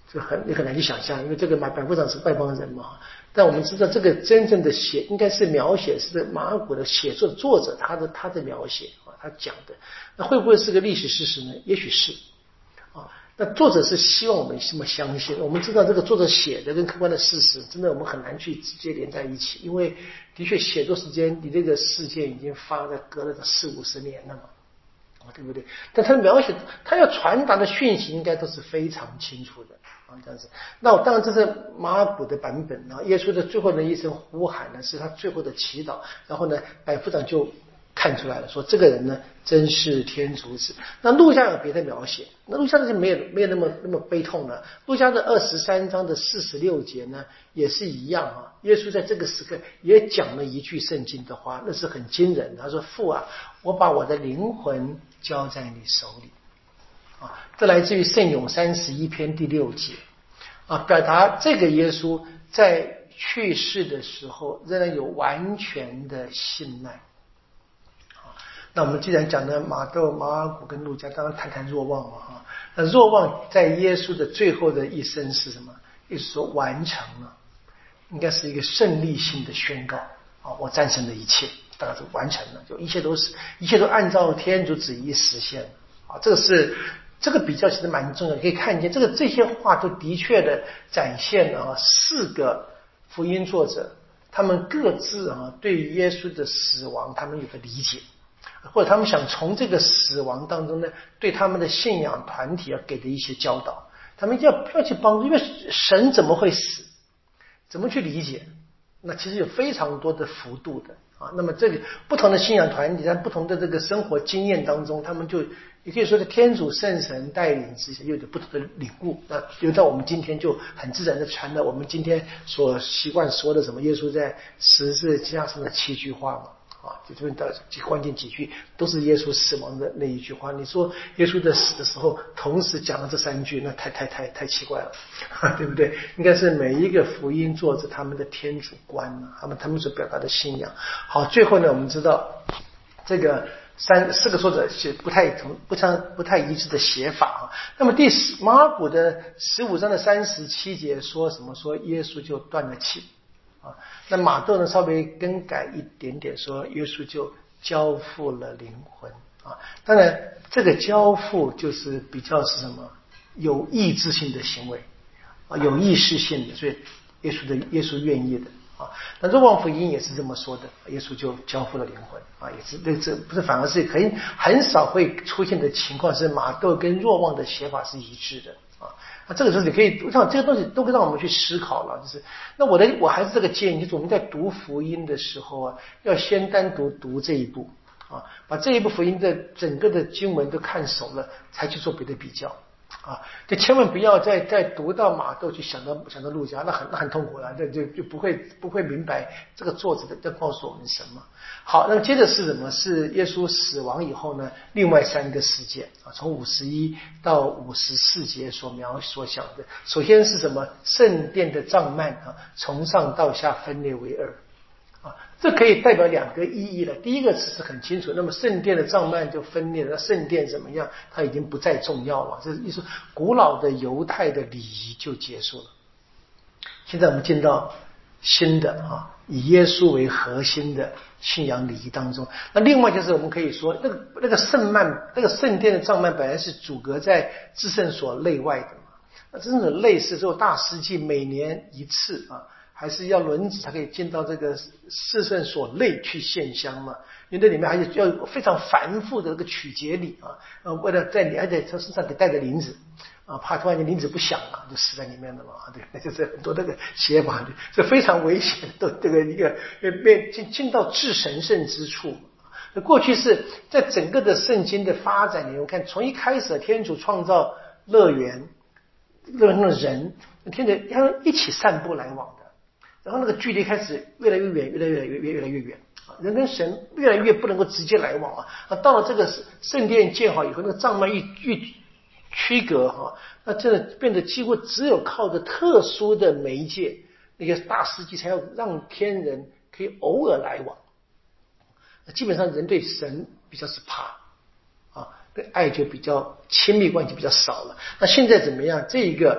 这很你很难去想象，因为这个马百夫长是外邦人嘛。但我们知道，这个真正的写应该是描写是马尔谷的写作作者他的他的描写啊，他讲的。那会不会是个历史事实呢？也许是啊。那作者是希望我们这么相信。我们知道这个作者写的跟客观的事实，真的我们很难去直接连在一起，因为的确写作时间，你这个事件已经发了隔了四五十年了嘛。对不对？但他的描写，他要传达的讯息应该都是非常清楚的啊，这样子。那我当然这是马尔谷的版本啊，耶稣的最后的一声呼喊呢，是他最后的祈祷。然后呢，百夫长就看出来了，说这个人呢真是天主子。那路加有别的描写，那路加的就没有没有那么那么悲痛了。路加的二十三章的四十六节呢，也是一样啊。耶稣在这个时刻也讲了一句圣经的话，那是很惊人的。他说：“父啊，我把我的灵魂交在你手里。”啊，这来自于圣咏三十一篇第六节啊，表达这个耶稣在去世的时候仍然有完全的信赖。那我们既然讲的马窦、马尔谷跟路加，当然谈谈若望嘛哈。那若望在耶稣的最后的一生是什么？意思说完成了，应该是一个胜利性的宣告啊！我战胜了一切，大概是完成了，就一切都是一切都按照天主旨意实现了啊！这个是这个比较其实蛮重要的，可以看见这个这些话都的确的展现了啊四个福音作者他们各自啊对耶稣的死亡他们有个理解。或者他们想从这个死亡当中呢，对他们的信仰团体要给的一些教导，他们要要去帮助，因为神怎么会死，怎么去理解，那其实有非常多的幅度的啊。那么这个不同的信仰团体在不同的这个生活经验当中，他们就也可以说是天主圣神带领之下，又有不同的领悟。那留到我们今天就很自然的传了我们今天所习惯说的什么耶稣在十字架上的七句话嘛。啊，就这边的关键几句都是耶稣死亡的那一句话。你说耶稣的死的时候，同时讲了这三句，那太太太太奇怪了，对不对？应该是每一个福音作者他们的天主观，他们他们所表达的信仰。好，最后呢，我们知道这个三四个作者是不太同不太不太一致的写法啊。那么第十马尔谷的十五章的三十七节说什么？说耶稣就断了气。啊，那马窦呢稍微更改一点点，说耶稣就交付了灵魂啊。当然，这个交付就是比较是什么有意志性的行为啊，有意识性的，所以耶稣的耶稣愿意的啊。那若望福音也是这么说的，耶稣就交付了灵魂啊，也是这这不是反而是可以很少会出现的情况，是马窦跟若望的写法是一致的啊。那这个就是你可以，我想这个东西都可以让我们去思考了。就是那我的我还是这个建议，就是我们在读福音的时候啊，要先单独读这一部啊，把这一部福音的整个的经文都看熟了，才去做别的比较啊。就千万不要再再读到马窦去想到想到路加，那很那很痛苦了，那就就不会不会明白这个作者的要告诉我们什么。好，那么接着是什么？是耶稣死亡以后呢，另外三个事件啊，从五十一到五十四节所描所想的。首先是什么？圣殿的帐幔啊，从上到下分裂为二啊，这可以代表两个意义了。第一个是很清楚，那么圣殿的帐幔就分裂了，那圣殿怎么样？它已经不再重要了。这是意思，古老的犹太的礼仪就结束了。现在我们进到新的啊，以耶稣为核心的信仰礼仪当中。那另外就是我们可以说，那个那个圣幔，那个圣殿的帐幔本来是阻隔在至圣所内外的嘛。那真的类似之后大司祭每年一次啊，还是要轮子才可以进到这个至圣所内去献香嘛？因为那里面还是要有非常繁复的这个取节礼啊，呃，为了在你还得他身上得带着铃子啊，怕突然间铃子不响啊，就死在里面了嘛，对，那就是很多那个写法，这非常危险的这个一个被进进到至神圣之处。过去是在整个的圣经的发展里面，我看从一开始天主创造乐园，乐园的人，天主他们一起散步来往的，然后那个距离开始越来越远，越来越越越来越远。人跟神越来越不能够直接来往啊！那到了这个圣殿建好以后，那个帐幔一一区隔哈，那真的变得几乎只有靠着特殊的媒介，那些大司祭才要让天人可以偶尔来往。基本上人对神比较是怕啊，对爱就比较亲密关系比较少了。那现在怎么样？这一个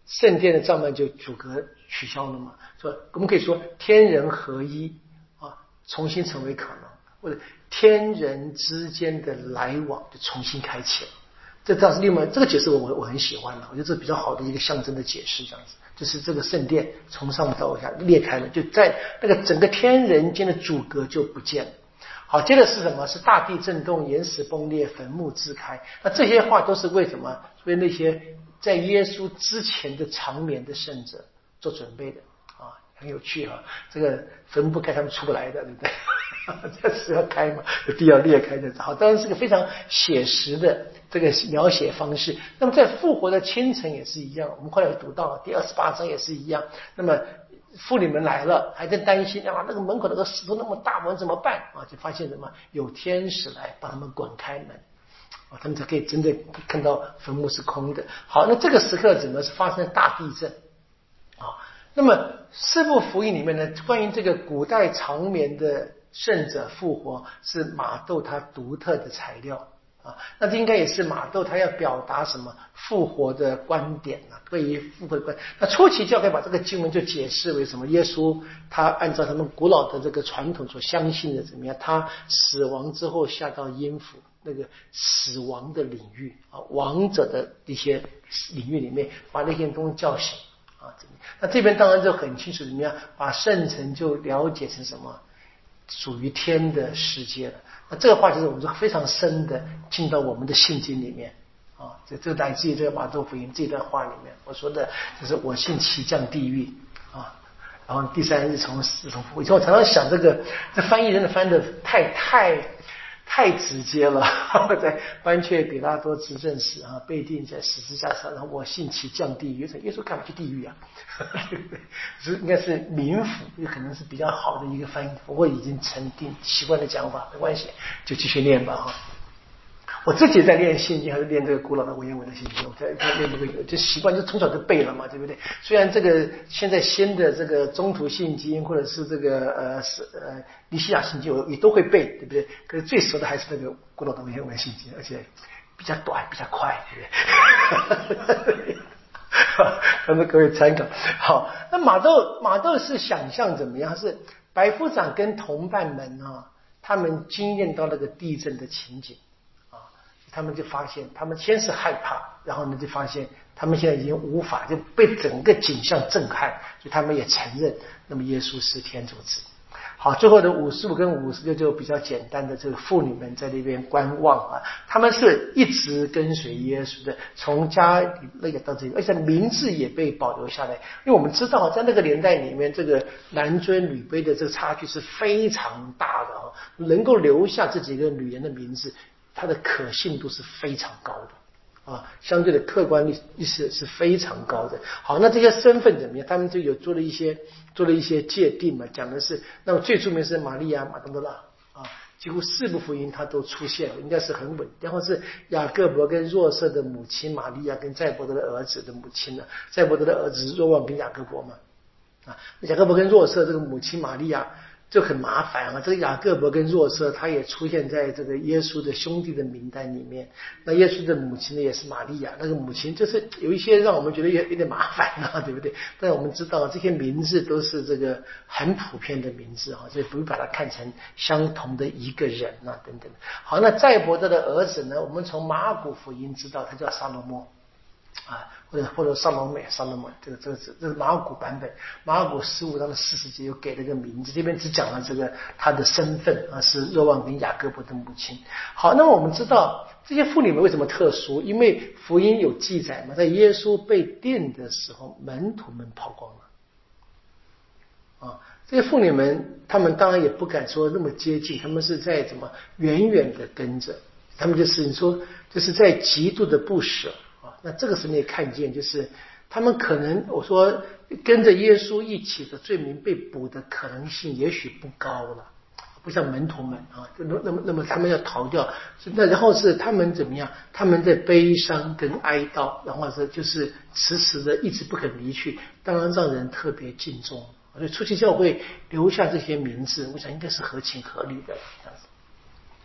圣殿的帐幔就阻隔取消了嘛，说我们可以说天人合一啊，重新成为可能，或者天人之间的来往就重新开启了。这倒是另外这个解释我我我很喜欢的，我觉得这比较好的一个象征的解释，这样子就是这个圣殿从上到下裂开了，就在那个整个天人间的阻隔就不见了。好，接着是什么？是大地震动，岩石崩裂，坟墓支开。那这些话都是为什么？为那些在耶稣之前的长眠的圣者做准备的啊，很有趣啊。这个坟不开，他们出不来的，对不对？这是要开嘛，有地要裂开的。好，当然是个非常写实的这个描写方式。那么在复活的清晨也是一样，我们后来会读到第二十八章也是一样。那么妇女们来了，还在担心啊，那个门口那个石头那么大，我们怎么办啊？就发现什么？有天使来帮他们滚开门，啊，他们才可以真正看到坟墓是空的。好，那这个时刻怎么是发生大地震啊？那么四部福音里面呢，关于这个古代长眠的圣者复活，是马窦他独特的材料。啊，那这应该也是马窦他要表达什么复活的观点呢、啊？对于复活的观，那初期教会把这个经文就解释为什么？耶稣他按照他们古老的这个传统所相信的怎么样？他死亡之后下到阴府那个死亡的领域啊，亡者的一些领域里面，把那些东西叫醒啊。那这边当然就很清楚怎么样，把圣城就了解成什么？属于天的世界了。那这个话就是我们说非常深的进到我们的信经里面啊，这这来自于这个马窦福音这段话里面，我说的就是我信其降地狱啊，然后第三日从死中复活。以前我常常想这个这翻译人的翻的太太太直接了，在班却比拉多执政时啊，被钉在十字架上，然后我信其降地狱。耶稣干嘛去地狱啊？是应该是冥府，也可能是比较好的一个翻译。不过已经成定习惯的讲法，没关系，就继续念吧哈。我自己在练信经，还是练这个古老的文言文的信经，我在在练这个，就习惯就从小就背了嘛，对不对？虽然这个现在新的这个中途信经或者是这个呃是呃尼西亚信经，我也都会背，对不对？可是最熟的还是那个古老的文言文信经，而且比较短，比较快，对不对？让各位参考。好，那马窦马窦是想象怎么样？是百夫长跟同伴们啊，他们经验到那个地震的情景。他们就发现，他们先是害怕，然后呢就发现他们现在已经无法，就被整个景象震撼，所以他们也承认，那么耶稣是天主子。好，最后的五十五跟五十六就比较简单的，这个妇女们在那边观望啊，他们是一直跟随耶稣的，从家里那个到这个，而且名字也被保留下来，因为我们知道在那个年代里面，这个男尊女卑的这个差距是非常大的啊，能够留下这几个女人的名字，它的可信度是非常高的啊，相对的客观意识是非常高的。好，那这些身份怎么样？他们就有做了一些做了一些界定嘛，讲的是，那么最著名是玛利亚马达多拉啊，几乎四部福音它都出现了，应该是很稳。然后是雅各伯跟若瑟的母亲玛利亚跟载伯德的儿子的母亲呢，载伯德的儿子是若望跟雅各伯嘛啊，雅各伯跟若瑟这个母亲玛利亚就很麻烦啊，这个雅各伯跟若瑟他也出现在这个耶稣的兄弟的名单里面。那耶稣的母亲呢也是玛利亚，那个母亲就是有一些让我们觉得有有点麻烦啊，对不对？但我们知道这些名字都是这个很普遍的名字啊，所以不用把它看成相同的一个人啊等等。好，那载伯德的儿子呢，我们从马可福音知道他叫撒罗莫啊，或者或者萨罗美，萨罗美，这个这个是这是马可版本，马可十五章的四十节又给了一个名字，这边只讲了这个他的身份啊，是若望跟雅各伯的母亲。好，那么我们知道这些妇女们为什么特殊？因为福音有记载嘛，在耶稣被钉的时候，门徒们跑光了啊。这些妇女们，她们当然也不敢说那么接近，她们是在怎么远远的跟着，她们就是你说就是在极度的不舍。那这个时候你也看见，就是他们可能我说跟着耶稣一起的罪名被捕的可能性也许不高了，不像门徒们啊，那么那么那么他们要逃掉，那然后是他们怎么样？他们在悲伤跟哀悼，然后是就是迟迟的一直不肯离去，当然让人特别敬重。所以初期教会留下这些名字，我想应该是合情合理的这样子。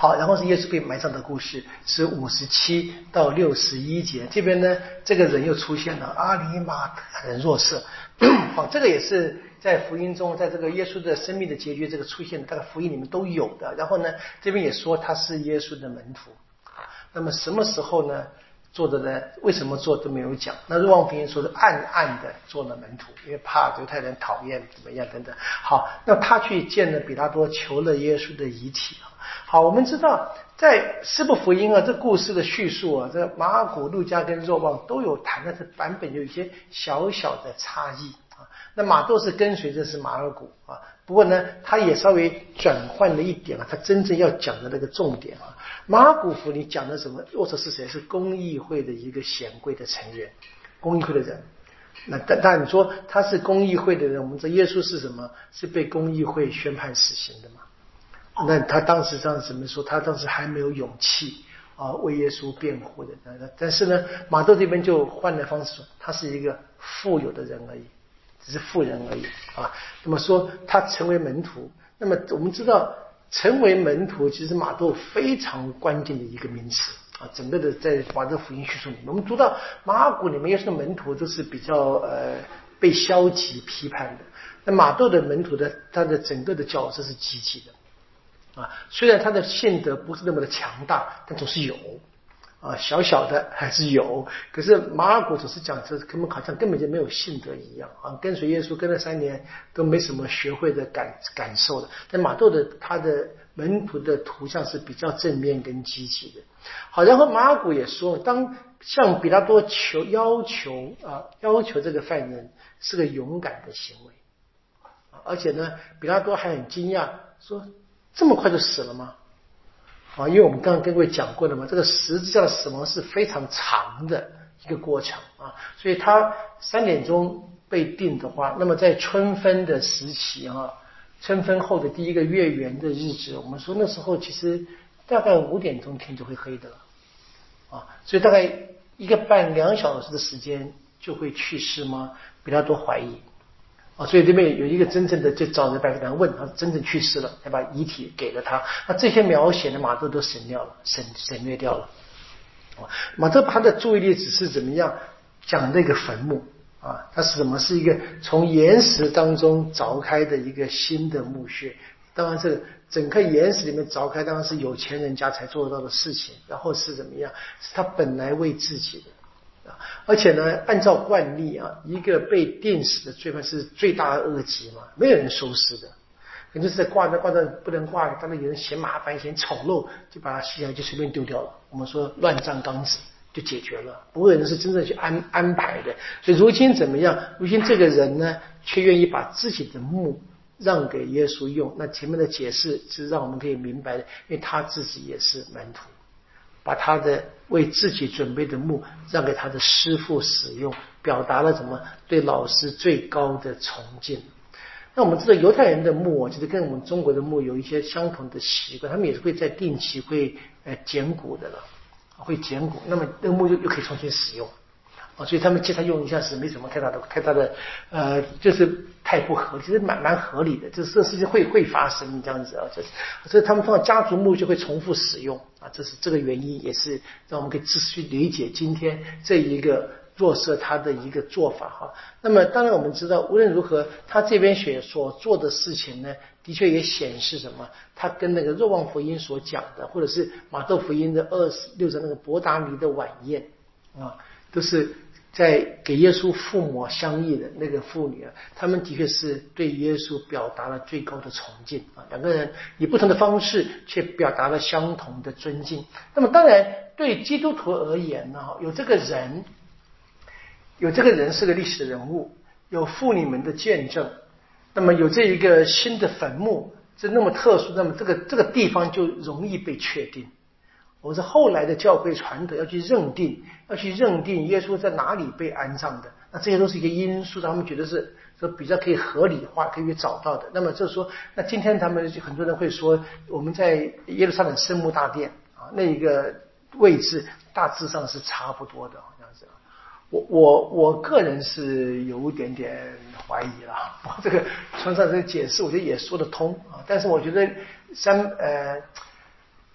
好，然后是耶稣被埋葬的故事，是五十七到六十一节。这边呢，这个人又出现了，阿里马特人若瑟。好，这个也是在福音中，在这个耶稣的生命的结局这个出现的，大概福音里面都有的。然后呢，这边也说他是耶稣的门徒。那么什么时候呢做的呢？为什么做都没有讲。那若望福音说是暗暗的做了门徒，因为怕犹太人讨厌怎么样等等。好，那他去见了比拉多，求了耶稣的遗体。好，我们知道在四部福音啊，这故事的叙述啊，这马尔谷、路加跟若望都有谈，但是版本有一些小小的差异啊。那马窦是跟随着是马尔谷啊，不过呢，他也稍微转换了一点啊，他真正要讲的那个重点啊。马尔谷福音讲的什么？若瑟是谁？是公议会的一个显贵的成员，公议会的人。那但但你说他是公议会的人，我们这耶稣是什么？是被公议会宣判死刑的嘛？那他当时这样怎么说？他当时还没有勇气啊为耶稣辩护的。但是呢，马窦这边就换了方式说，他是一个富有的人而已，只是富人而已啊。那么说他成为门徒，那么我们知道成为门徒其实马窦非常关键的一个名词啊。整个的在马窦福音叙述里面，我们读到马尔谷里面耶稣的门徒都是比较呃被消极批判的，那马窦的门徒的他的整个的角色是积极的。啊，虽然他的信德不是那么的强大，但总是有啊，小小的还是有。可是马尔谷总是讲这根本好像根本就没有信德一样啊，跟随耶稣跟了三年都没什么学会的感感受的。但马窦的他的门徒的图像是比较正面跟积极的。好，然后马尔谷也说，当向比拉多求要求啊要求这个犯人是个勇敢的行为，而且呢，比拉多还很惊讶说，这么快就死了吗？啊，因为我们刚刚跟各位讲过了嘛，这个十字架的死亡是非常长的一个过程啊，所以他三点钟被定的话，那么在春分的时期啊，春分后的第一个月圆的日子，我们说那时候其实大概五点钟天就会黑的了啊，所以大概一个半两小时的时间就会去世吗？比拉多怀疑。啊，所以这边有一个真正的，就找人白人问他真正去世了，才把遗体给了他。那这些描写的马窦都省掉了，省省略掉了。马窦他的注意力只是怎么样讲那个坟墓啊，它是什么？是一个从岩石当中凿开的一个新的墓穴。当然，这个整个岩石里面凿开，当然是有钱人家才做得到的事情。然后是怎么样？是他本来为自己的。而且呢，按照惯例啊，一个被电死的罪犯是罪大恶极嘛，没有人收尸的，可能就是在挂着挂着不能挂，当然有人嫌麻烦嫌丑陋，就把它洗下来就随便丢掉了。我们说乱葬岗子就解决了，不会有人是真正去安安排的。所以如今怎么样？如今这个人呢，却愿意把自己的墓让给耶稣用。那前面的解释是让我们可以明白的，因为他自己也是门徒。把他的为自己准备的墓让给他的师父使用，表达了什么？对老师最高的崇敬。那我们知道犹太人的墓其实跟我们中国的墓有一些相同的习惯，他们也是会在定期会呃捡骨的了，会捡骨，那么那个墓就又可以重新使用啊，所以他们借它用一下是没什么太大的太大的呃，就是太不合理，其实蛮蛮合理的，就是这事情会会发生这样子啊，就是所以他们放家族墓就会重复使用啊，这是这个原因，也是让我们可以仔细理解今天这一个若瑟他的一个做法哈。那么当然我们知道，无论如何，他这边写所做的事情呢，的确也显示什么？他跟那个若望福音所讲的，或者是马窦福音的二十六章那个伯达尼的晚宴啊，都是在给耶稣父母相依的那个妇女啊，他们的确是对耶稣表达了最高的崇敬啊，两个人以不同的方式却表达了相同的尊敬。那么当然对基督徒而言呢，有这个人，有这个人是个历史人物，有妇女们的见证，那么有这一个新的坟墓，是那么特殊，那么这个这个地方就容易被确定。我是后来的教会传统要去认定，要去认定耶稣在哪里被安葬的，那这些都是一个因素，他们觉得是说比较可以合理化，可以找到的。那么就是说，那今天他们很多人会说，我们在耶路撒冷圣墓大殿啊，那一个位置大致上是差不多的这样子。我我我个人是有一点点怀疑了，这个村上这个解释我觉得也说得通啊，但是我觉得三呃。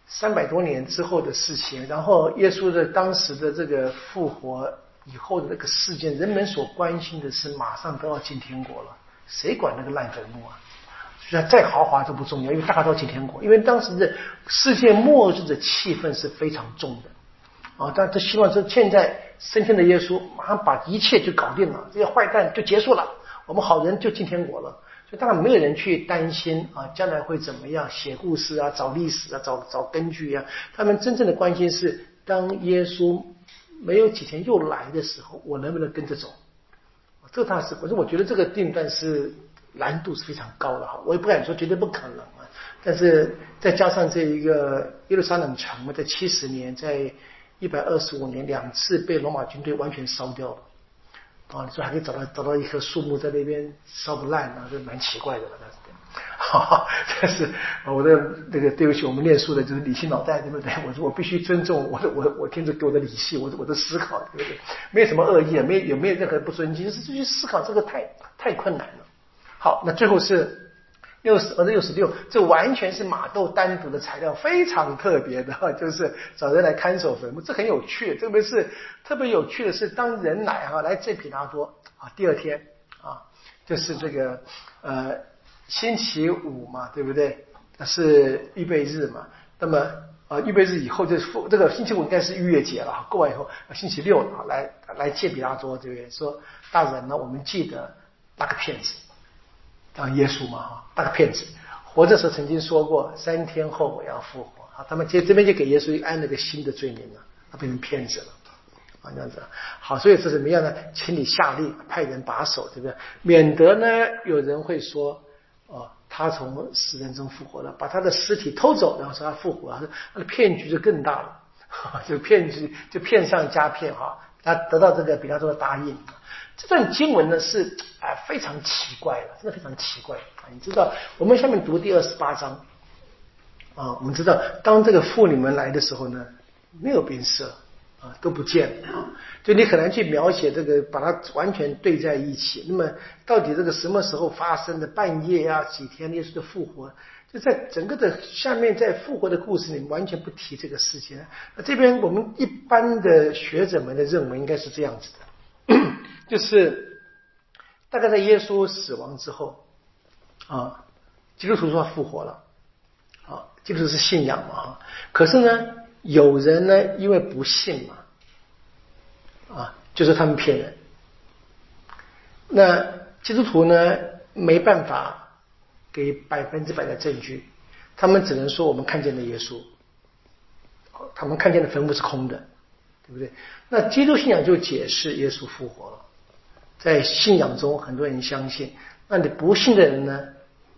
三百多年之后的事情，然后耶稣的当时的这个复活以后的那个事件，人们所关心的是马上都要进天国了，谁管那个烂坟墓啊？虽然再豪华都不重要，因为大家都要进天国。因为当时的世界末日的气氛是非常重的啊，但他希望说现在升天的耶稣马上把一切就搞定了，这些坏蛋就结束了，我们好人就进天国了。所以当然没有人去担心啊，将来会怎么样，写故事啊，找历史啊，找找根据啊。他们真正的关心是，当耶稣没有几天又来的时候，我能不能跟着走？这他是，可是我觉得这个定段是难度是非常高的哈，我也不敢说绝对不可能啊。但是再加上这一个耶路撒冷城嘛，在七十年，在一百二十五年两次被罗马军队完全烧掉了。啊，你说还可以找到找到一棵树木在那边烧不烂啊，这蛮奇怪的了，但是，哈，但是我的那个对不起，我们念书的就是理性脑袋，对不对？我说我必须尊重我的我我听着给我的理性，我的我的思考，对不对？没有什么恶意，没有也没有任何不尊敬，就是继续思考这个太太困难了。好，那最后是。六十或者六十六，这完全是马窦单独的材料，非常特别的，就是找人来看守坟墓，这很有趣。特别是特别有趣的是，当人来哈来见彼拉多啊，第二天啊，就是这个呃星期五嘛，对不对？是预备日嘛。那么呃预备日以后就是这个星期五应该是逾越节了，过完以后星期六啊来来见彼拉多，对不对？说大人呢，我们记得那个骗子。当耶稣嘛哈，大个骗子，活着时候曾经说过三天后我要复活啊，他们这这边就给耶稣安了个新的罪名了，他变成骗子了啊，这样子。好，所以是怎么样呢？请你下令派人把守，对不对？免得呢有人会说哦，他从死人中复活了，把他的尸体偷走，然后说他复活了，那个骗局就更大了，就骗局就骗上加骗哈，他得到这个比拉多的答应。这段经文呢是啊、呃、非常奇怪的，真的非常奇怪啊！你知道，我们下面读第二十八章啊，我们知道当这个妇女们来的时候呢，没有变色啊，都不见啊，就你很难去描写这个，把它完全对在一起。那么到底这个什么时候发生的？半夜啊，几天耶稣的复活？就在整个的下面，在复活的故事里完全不提这个事情。那这边我们一般的学者们的认为应该是这样子的。就是大概在耶稣死亡之后啊，基督徒说复活了啊，基督徒是信仰嘛啊，可是呢，有人呢因为不信嘛啊，就是他们骗人。那基督徒呢没办法给百分之百的证据，他们只能说我们看见了耶稣，他们看见的坟墓是空的，对不对？那基督信仰就解释耶稣复活了。在信仰中很多人相信，那你不信的人呢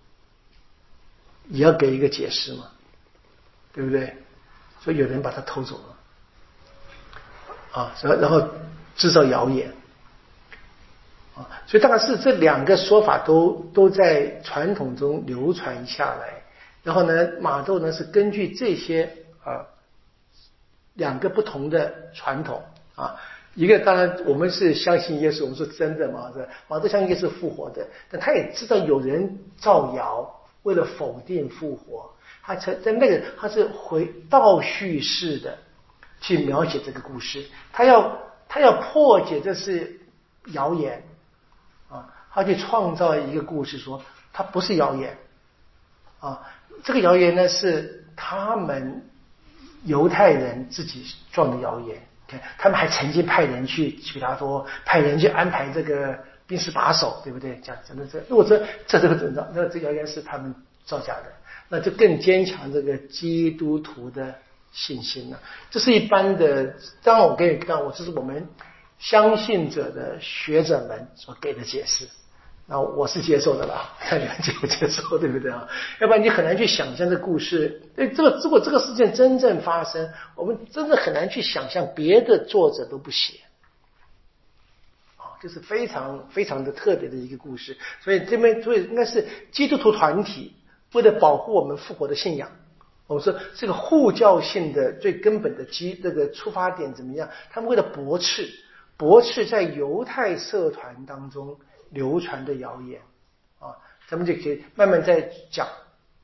也要给一个解释嘛，对不对？所以有人把他偷走了啊，然后制造谣言啊，所以大概是这两个说法都都在传统中流传下来。然后呢，马窦呢是根据这些啊两个不同的传统啊。一个当然我们是相信耶稣，我们说真的嘛，是马窦相信耶稣复活的，但他也知道有人造谣，为了否定复活，他在那个他是回倒叙式的去描写这个故事，他要他要破解这是谣言啊，他去创造一个故事，说它不是谣言啊，这个谣言呢是他们犹太人自己创的谣言。他们还曾经派人去比拉多，派人去安排这个兵士把守，对不对？讲讲的这，如果这这这个怎么着？那这谣言是他们造假的，那就更坚强这个基督徒的信心了。这是一般的，当然我跟你讲，我这是我们相信者的学者们所给的解释。那我是接受的啦，看你们接不接受，对不对啊？要不然你很难去想象这个故事。哎，这个如果这个事件真正发生，我们真的很难去想象，别的作者都不写。啊，这是非常非常的特别的一个故事。所以这边所以应该是基督徒团体为了保护我们复活的信仰，我们说这个护教性的最根本的基这个出发点怎么样？他们为了驳斥驳斥在犹太社团当中流传的谣言啊，咱们就可以慢慢再讲讲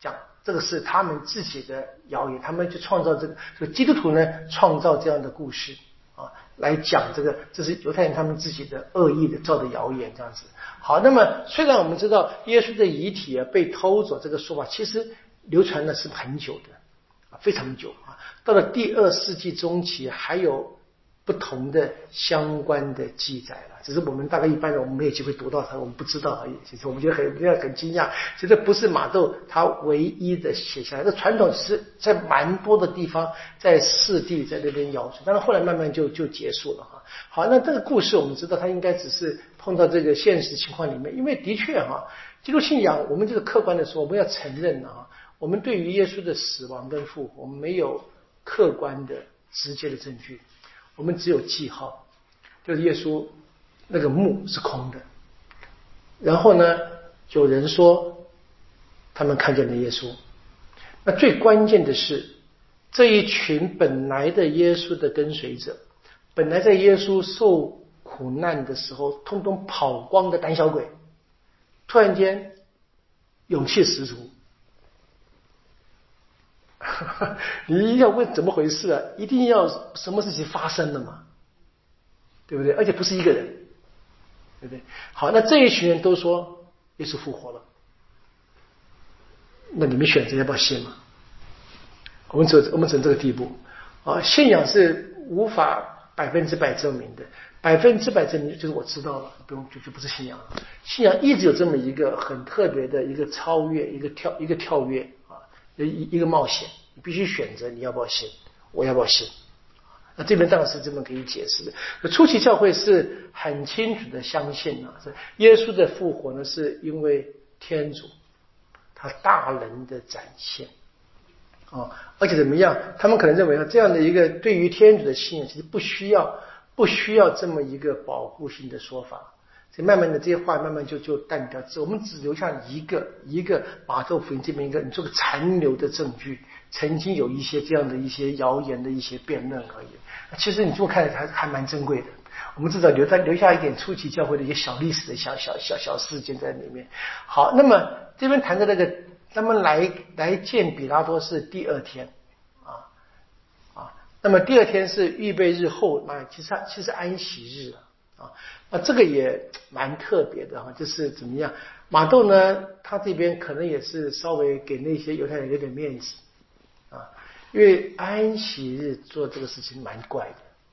这个是他们自己的谣言，他们就创造这个，这个基督徒呢创造这样的故事啊，来讲这个，这是犹太人他们自己的恶意的造的谣言这样子。好，那么虽然我们知道耶稣的遗体啊被偷走这个说法，其实流传的是很久的啊，非常久啊，到了第二世纪中期还有不同的相关的记载了，只是我们大概一般人我们没有机会读到它，我们不知道而已。其实我们觉得很很惊讶，其实不是马窦他唯一的写下来，这传统其实在蛮多的地方，在四地在那边谣传，但是后来慢慢就就结束了哈。好，那这个故事我们知道，它应该只是碰到这个现实情况里面，因为的确哈，基督信仰我们就是客观的说，我们要承认啊，我们对于耶稣的死亡跟复活，我们没有客观的直接的证据。我们只有记号，就是耶稣那个墓是空的，然后呢，有人说他们看见了耶稣。那最关键的是，这一群本来的耶稣的跟随者，本来在耶稣受苦难的时候通通跑光的胆小鬼，突然间勇气十足。你一定要问怎么回事啊？一定要什么事情发生了嘛？对不对？而且不是一个人，对不对？好，那这一群人都说耶稣复活了，那你们选择要不要信嘛？我们只我们只能这个地步啊！信仰是无法百分之百证明的，百分之百证明就是我知道了，不用就就不是信仰了。信仰一直有这么一个很特别的一个超越，一个跳一个跳跃。一一个冒险，你必须选择你要不要信，我要不要信。那这边当然是这么可以解释的。初期教会是很清楚的相信啊，耶稣的复活呢，是因为天主他大能的展现啊，而且怎么样？他们可能认为啊，这样的一个对于天主的信仰，其实不需要不需要这么一个保护性的说法。所以慢慢的这些话慢慢就就淡掉，我们只留下一个一个马窦福音这边一个你做个残留的证据，曾经有一些这样的一些谣言的一些辩论而已。其实你这么看还还蛮珍贵的，我们至少留在留下一点初期教会的一些小历史的小小小小事件在里面。好，那么这边谈的那个他们来来见比拉多是第二天啊啊，那么第二天是预备日后，那其实其实安息日啊。啊，那这个也蛮特别的哈，就是怎么样？马窦呢，他这边可能也是稍微给那些犹太人有点面子啊，因为安息日做这个事情蛮怪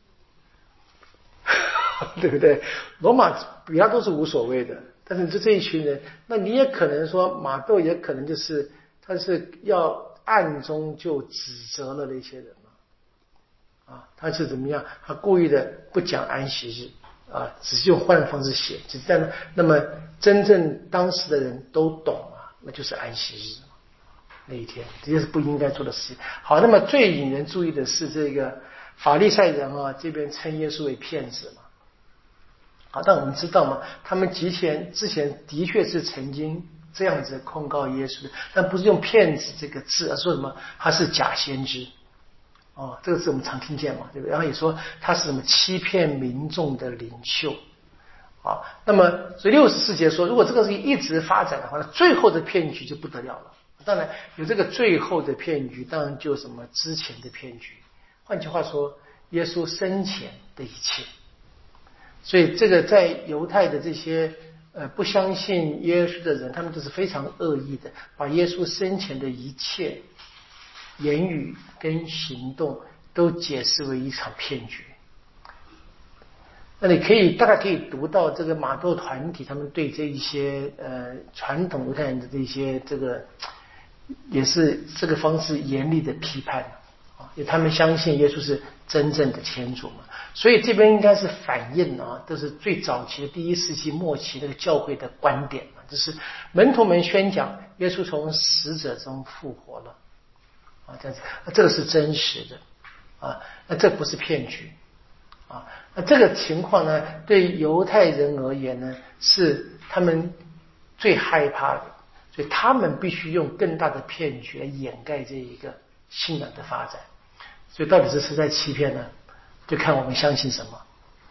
的，对不对？罗马比拉多是无所谓的，但是就这一群人，那你也可能说马窦也可能就是他是要暗中就指责了那些人嘛，啊，他是怎么样？他故意的不讲安息日。啊，只是用换的方式写，只是但那么真正当时的人都懂啊，那就是安息日那一天，这就是不应该做的事情。好，那么最引人注意的是这个法利赛人啊，这边称耶稣为骗子嘛。好，但我们知道嘛，他们之前之前的确是曾经这样子控告耶稣的，但不是用骗子这个字，而说什么他是假先知。哦，这个字我们常听见嘛，对不对？然后也说他是什么欺骗民众的领袖啊。那么所以六十四节说，如果这个事情一直发展的话，那最后的骗局就不得了了。当然有这个最后的骗局，当然就什么之前的骗局。换句话说，耶稣生前的一切。所以这个在犹太的这些呃不相信耶稣的人，他们都是非常恶意的，把耶稣生前的一切言语跟行动都解释为一场骗局。那你可以大概可以读到这个马窦团体他们对这一些呃传统犹太人的这些这个也是这个方式严厉的批判啊，因为他们相信耶稣是真正的天主嘛，所以这边应该是反映啊，都是最早期的第一世纪末期那个教会的观点嘛，就是门徒们宣讲耶稣从死者中复活了。啊，这样子，这个是真实的啊，那这不是骗局啊。那这个情况呢，对犹太人而言呢，是他们最害怕的，所以他们必须用更大的骗局来掩盖这一个信仰的发展。所以到底是谁在欺骗呢？就看我们相信什么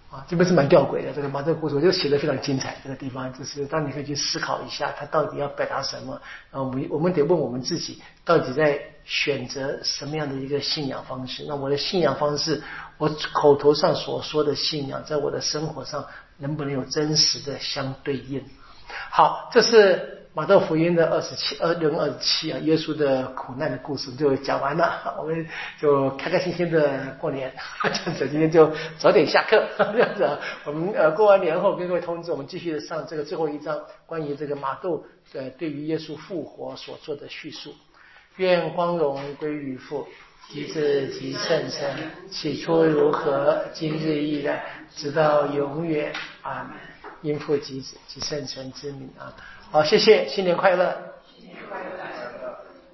啊，这边是蛮吊诡的，这个马太故事我就写的非常精彩。这个地方就是当你可以去思考一下，他到底要表达什么。啊，我们我们得问我们自己，到底在选择什么样的一个信仰方式？那我的信仰方式，我口头上所说的信仰，在我的生活上能不能有真实的相对应？好，这是马太福音的二十七、二六跟二十七啊，耶稣的苦难的故事就讲完了，我们就开开心心的过年，这样子，今天就早点下课，这样子啊。我们呃过完年后跟各位通知，我们继续上这个最后一章，关于这个马窦呃对于耶稣复活所做的叙述。愿光荣归于父、及子及圣神，起初如何，今日亦然，直到永远。阿们。因父及子及圣神之名啊！好，谢谢，新年快乐！新年快乐。